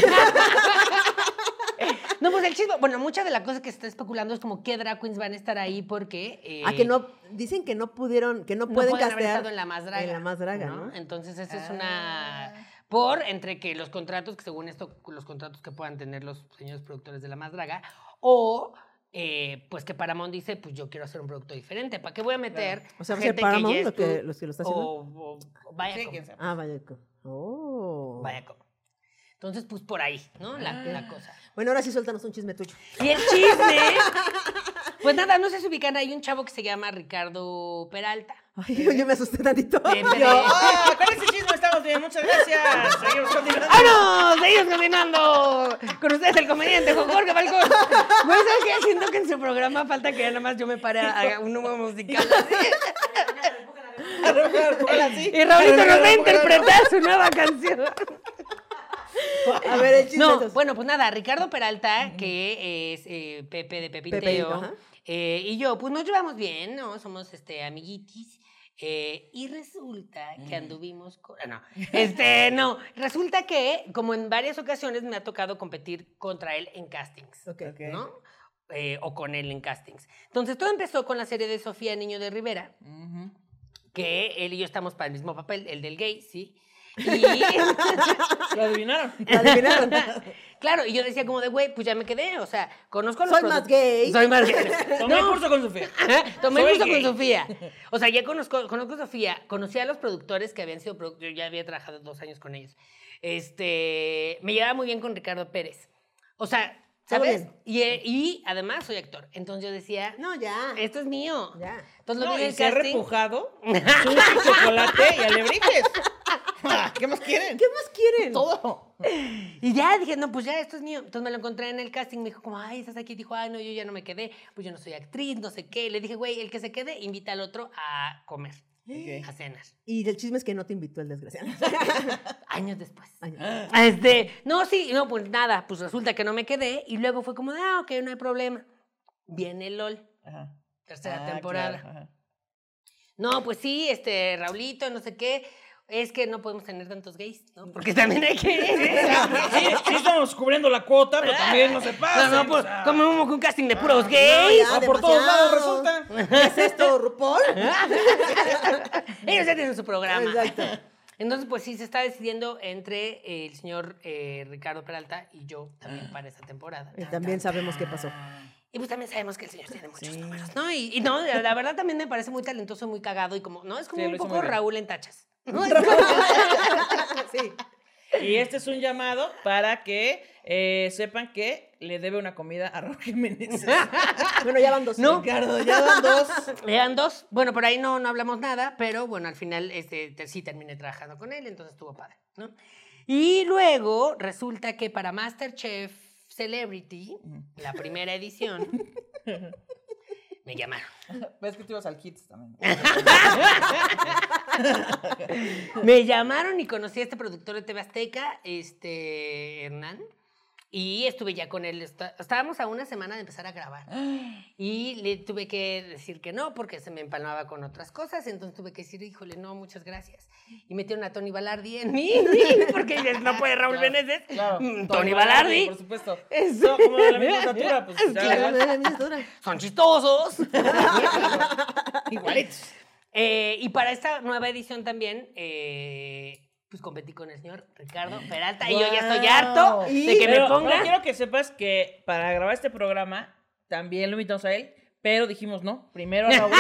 S2: No, pues el chisme, bueno, mucha de la cosa que se está especulando es como qué drag queens van a estar ahí porque...
S3: A que no, dicen que no pudieron, que no
S2: no
S3: pueden
S2: pueden haber
S3: castear
S2: estado en la más draga.
S3: En la más draga, ¿no?
S2: Entonces, eso es
S1: Ah.
S2: una... entre que los contratos, que según esto, los contratos que puedan tener los señores productores de la más draga, o pues que Paramount dice, pues yo quiero hacer un producto diferente. ¿Para qué voy a meter
S3: O sea, va a ser
S2: gente
S3: Paramount
S2: ya
S3: los que lo está haciendo.
S2: o Viacom?
S1: Sí, quién sabe.
S3: Ah, vaya. Oh.
S2: Viacom. Entonces, pues por ahí, ¿no? La cosa.
S3: Bueno, ahora sí suéltanos un chisme tuyo.
S2: Y el chisme, pues nada, no sé si ubican, hay un chavo que se llama Ricardo Peralta.
S3: Ay, yo me asusté tantito.
S2: Pepe de-
S1: Con ese chisme estamos bien. Muchas gracias. Seguimos continuando.
S2: ¡Vámonos! ¡Seguimos caminando! Con ustedes el comediante Jorge Falcón. Bueno, ¿sabes qué? Siento que en su programa falta que ya nada más yo me pare a un número musical. Y Raulito nos va a interpretar su nueva canción.
S3: A ver, el chisme.
S2: No,
S3: entonces.
S2: bueno, pues nada, Ricardo Peralta, que es Pepe de
S3: Pepe,
S2: Pepiteo,
S3: ajá.
S2: y yo, pues nos llevamos bien, ¿no? Somos amiguitis. Y resulta que anduvimos con... No, resulta que, como en varias ocasiones me ha tocado competir contra él en castings,
S3: Ok.
S2: ¿no? O con él en castings. Entonces, todo empezó con la serie de Sofía Niño de Rivera, que él y yo estamos para el mismo papel, el del gay, ¿sí? Y...
S1: ¿Lo adivinaron?
S3: ¿La adivinaron?
S2: Claro, y yo decía como de, güey, pues ya me quedé, o sea, conozco a los
S3: Soy más gay.
S2: Soy más gay.
S1: Tomé el curso con Sofía.
S2: Tomé
S1: Soy
S2: el curso
S1: gay.
S2: con Sofía. O sea, ya conozco a Sofía, conocí a los productores que habían sido productores, yo ya había trabajado 2 años con ellos. Me llevaba muy bien con Ricardo Pérez. O sea,
S3: Todo
S2: ¿sabes?
S3: bien.
S2: Y además soy actor. Entonces yo decía,
S3: No, ya.
S2: esto es mío.
S3: Ya.
S2: Entonces lo
S1: No,
S2: vi en
S1: y
S2: el
S1: se ha
S2: casting.
S1: repujado sushi, chocolate y alebrijes. ¿Qué más quieren?
S3: ¿Qué más quieren?
S1: Todo.
S2: Y ya dije, no, pues ya, esto es mío. Entonces me lo encontré en el casting, me dijo como, ay, ¿estás aquí? Dijo, ay, no, yo ya no me quedé, pues yo no soy actriz, no sé qué. Le dije, güey, el que se quede, invita al otro a comer,
S1: Ok.
S2: a cenar.
S3: Y el chisme es que no te invitó el desgraciado.
S2: Años después.
S3: Ay,
S2: No, sí, no, pues nada, pues resulta que no me quedé. Y luego fue como, ok, no hay problema. Viene LOL,
S1: Ajá.
S2: tercera
S1: Ah,
S2: temporada.
S1: claro, ajá.
S2: No, pues sí, Raulito, no sé qué. Es que no podemos tener tantos gays, ¿no? Porque también hay que...
S1: Sí estamos cubriendo la cuota, pero también no se pasa.
S2: No, pues, como un casting de puros
S3: no,
S2: gays.
S3: ya,
S1: por todos lados
S3: demasiado.
S1: resulta.
S3: ¿Qué es esto, RuPaul?
S2: Ellos ya tienen su programa.
S3: Exacto.
S2: Entonces, pues sí, se está decidiendo entre el señor Ricardo Peralta y yo también para esta temporada.
S3: Y también sabemos qué pasó.
S2: Y pues también sabemos que el señor tiene muchos números, ¿no? Y no, la verdad también me parece muy talentoso, muy cagado y como, ¿no? Es como
S1: Sí, lo
S2: un
S1: hizo
S2: poco
S1: muy bien.
S2: Raúl en tachas. ¿no?
S3: Sí.
S1: Y este es un llamado para que sepan que le debe una comida a Raúl Jiménez.
S3: Bueno, ya van 2.
S2: No.
S1: Ricardo, ya van 2.
S2: Eran 2. Bueno, por ahí no hablamos nada, pero bueno, al final sí terminé trabajando con él, entonces estuvo padre, ¿no? Y luego resulta que para MasterChef Celebrity, la primera edición, me llamaron.
S1: Ves que tú ibas al Kids también.
S2: Me llamaron y conocí a este productor de TV Azteca, Hernán. Y estuve ya con él, estábamos a una semana de empezar a grabar. Y le tuve que decir que no, porque se me empalmaba con otras cosas. Entonces tuve que decir, híjole, no, muchas gracias. Y metieron a Tony Balardi en mí, porque no puede Raúl Meneses.
S1: Claro.
S2: Tony Balardi.
S1: Por supuesto.
S2: Eso.
S1: No, como de la misma estatura, pues. ya
S3: Claro,
S1: igual.
S3: de la misma estatura.
S2: Son chistosos.
S1: Igualitos.
S2: Y para esta nueva edición también, pues competí con el señor Ricardo Peralta. Y yo ya estoy harto de que me
S1: Pero
S2: ponga.
S1: quiero que sepas que para grabar este programa también lo invitamos a él, pero dijimos no, primero a Raúl.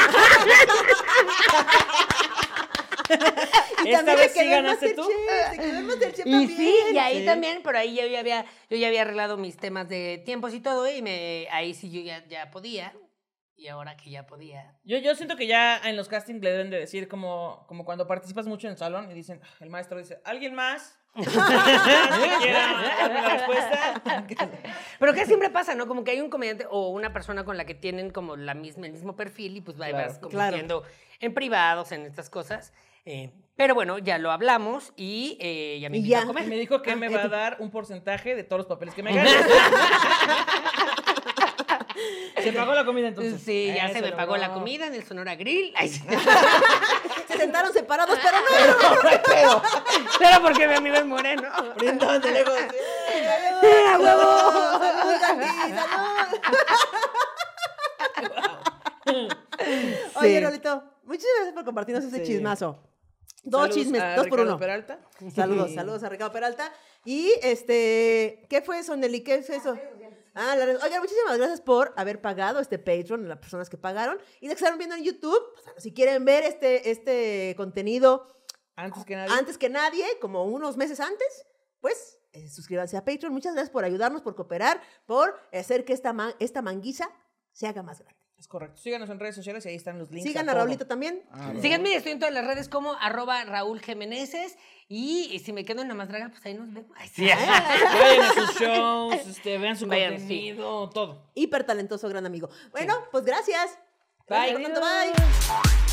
S3: Y
S1: Esta
S3: también
S1: vez
S3: se
S1: sí
S3: quedó en
S1: ganaste tú.
S3: Masterchef, se quedó en Masterchef
S2: Y
S3: también.
S2: sí, y ahí
S1: Sí.
S2: también, pero ahí yo ya había arreglado mis temas de tiempos y todo, y ahí sí yo ya podía. Y ahora que ya podía.
S1: Yo siento que ya en los castings le deben de decir como cuando participas mucho en el salón y dicen, el maestro dice, ¿alguien más? ¿Quiera darme la respuesta?
S2: Pero que siempre pasa, ¿no? Como que hay un comediante o una persona con la que tienen como el mismo perfil y pues
S1: Claro,
S2: vas compitiendo en privados, en estas cosas. Pero bueno, ya lo hablamos y ya me
S3: Y
S2: invitó
S3: ya.
S2: a comer.
S1: Me dijo que me va a dar un porcentaje de todos los papeles que me ganen. Se pagó la comida entonces.
S2: Sí, ya se
S1: Eso
S2: me pagó la
S1: logró.
S2: comida en el Sonora Grill. Ay, sí.
S3: Se sentaron separados, pero no.
S2: Pero porque mi amigo es moreno.
S1: Brindaban de lejos.
S3: ¡A huevo! ¡Salud, Andy! ¡Salud! Oye, Rolito, muchas gracias por compartirnos este
S1: Sí.
S3: chismazo. Dos
S1: Saludos
S3: chismes,
S1: a
S3: 2 por
S1: Ricardo
S3: 1.
S1: Peralta.
S3: Saludos, saludos a Ricardo Peralta. Y ¿qué fue eso, Nelly? ¿Qué es eso? Oigan, muchísimas gracias por haber pagado este Patreon, a las personas que pagaron. Y de que están viendo en YouTube, pues, bueno, si quieren ver este contenido
S1: Antes que nadie.
S3: antes que nadie, como unos meses antes, pues suscríbanse a Patreon. Muchas gracias por ayudarnos, por cooperar, por hacer que esta manguiza se haga más grande.
S1: Es correcto. Síganos en redes sociales y ahí están los links.
S3: Sigan a
S1: todo.
S3: Raulito también.
S2: Síganme, estoy en todas las redes como @Raúl Jiménez. Y si me quedo en la más draga, pues ahí nos vemos. Ay, sí.
S1: Vayan a sus shows, vean su
S2: Vayan,
S1: contenido, todo.
S3: Hiper talentoso, gran amigo. Bueno, pues gracias.
S1: Bye.
S3: Gracias, Rolando, bye.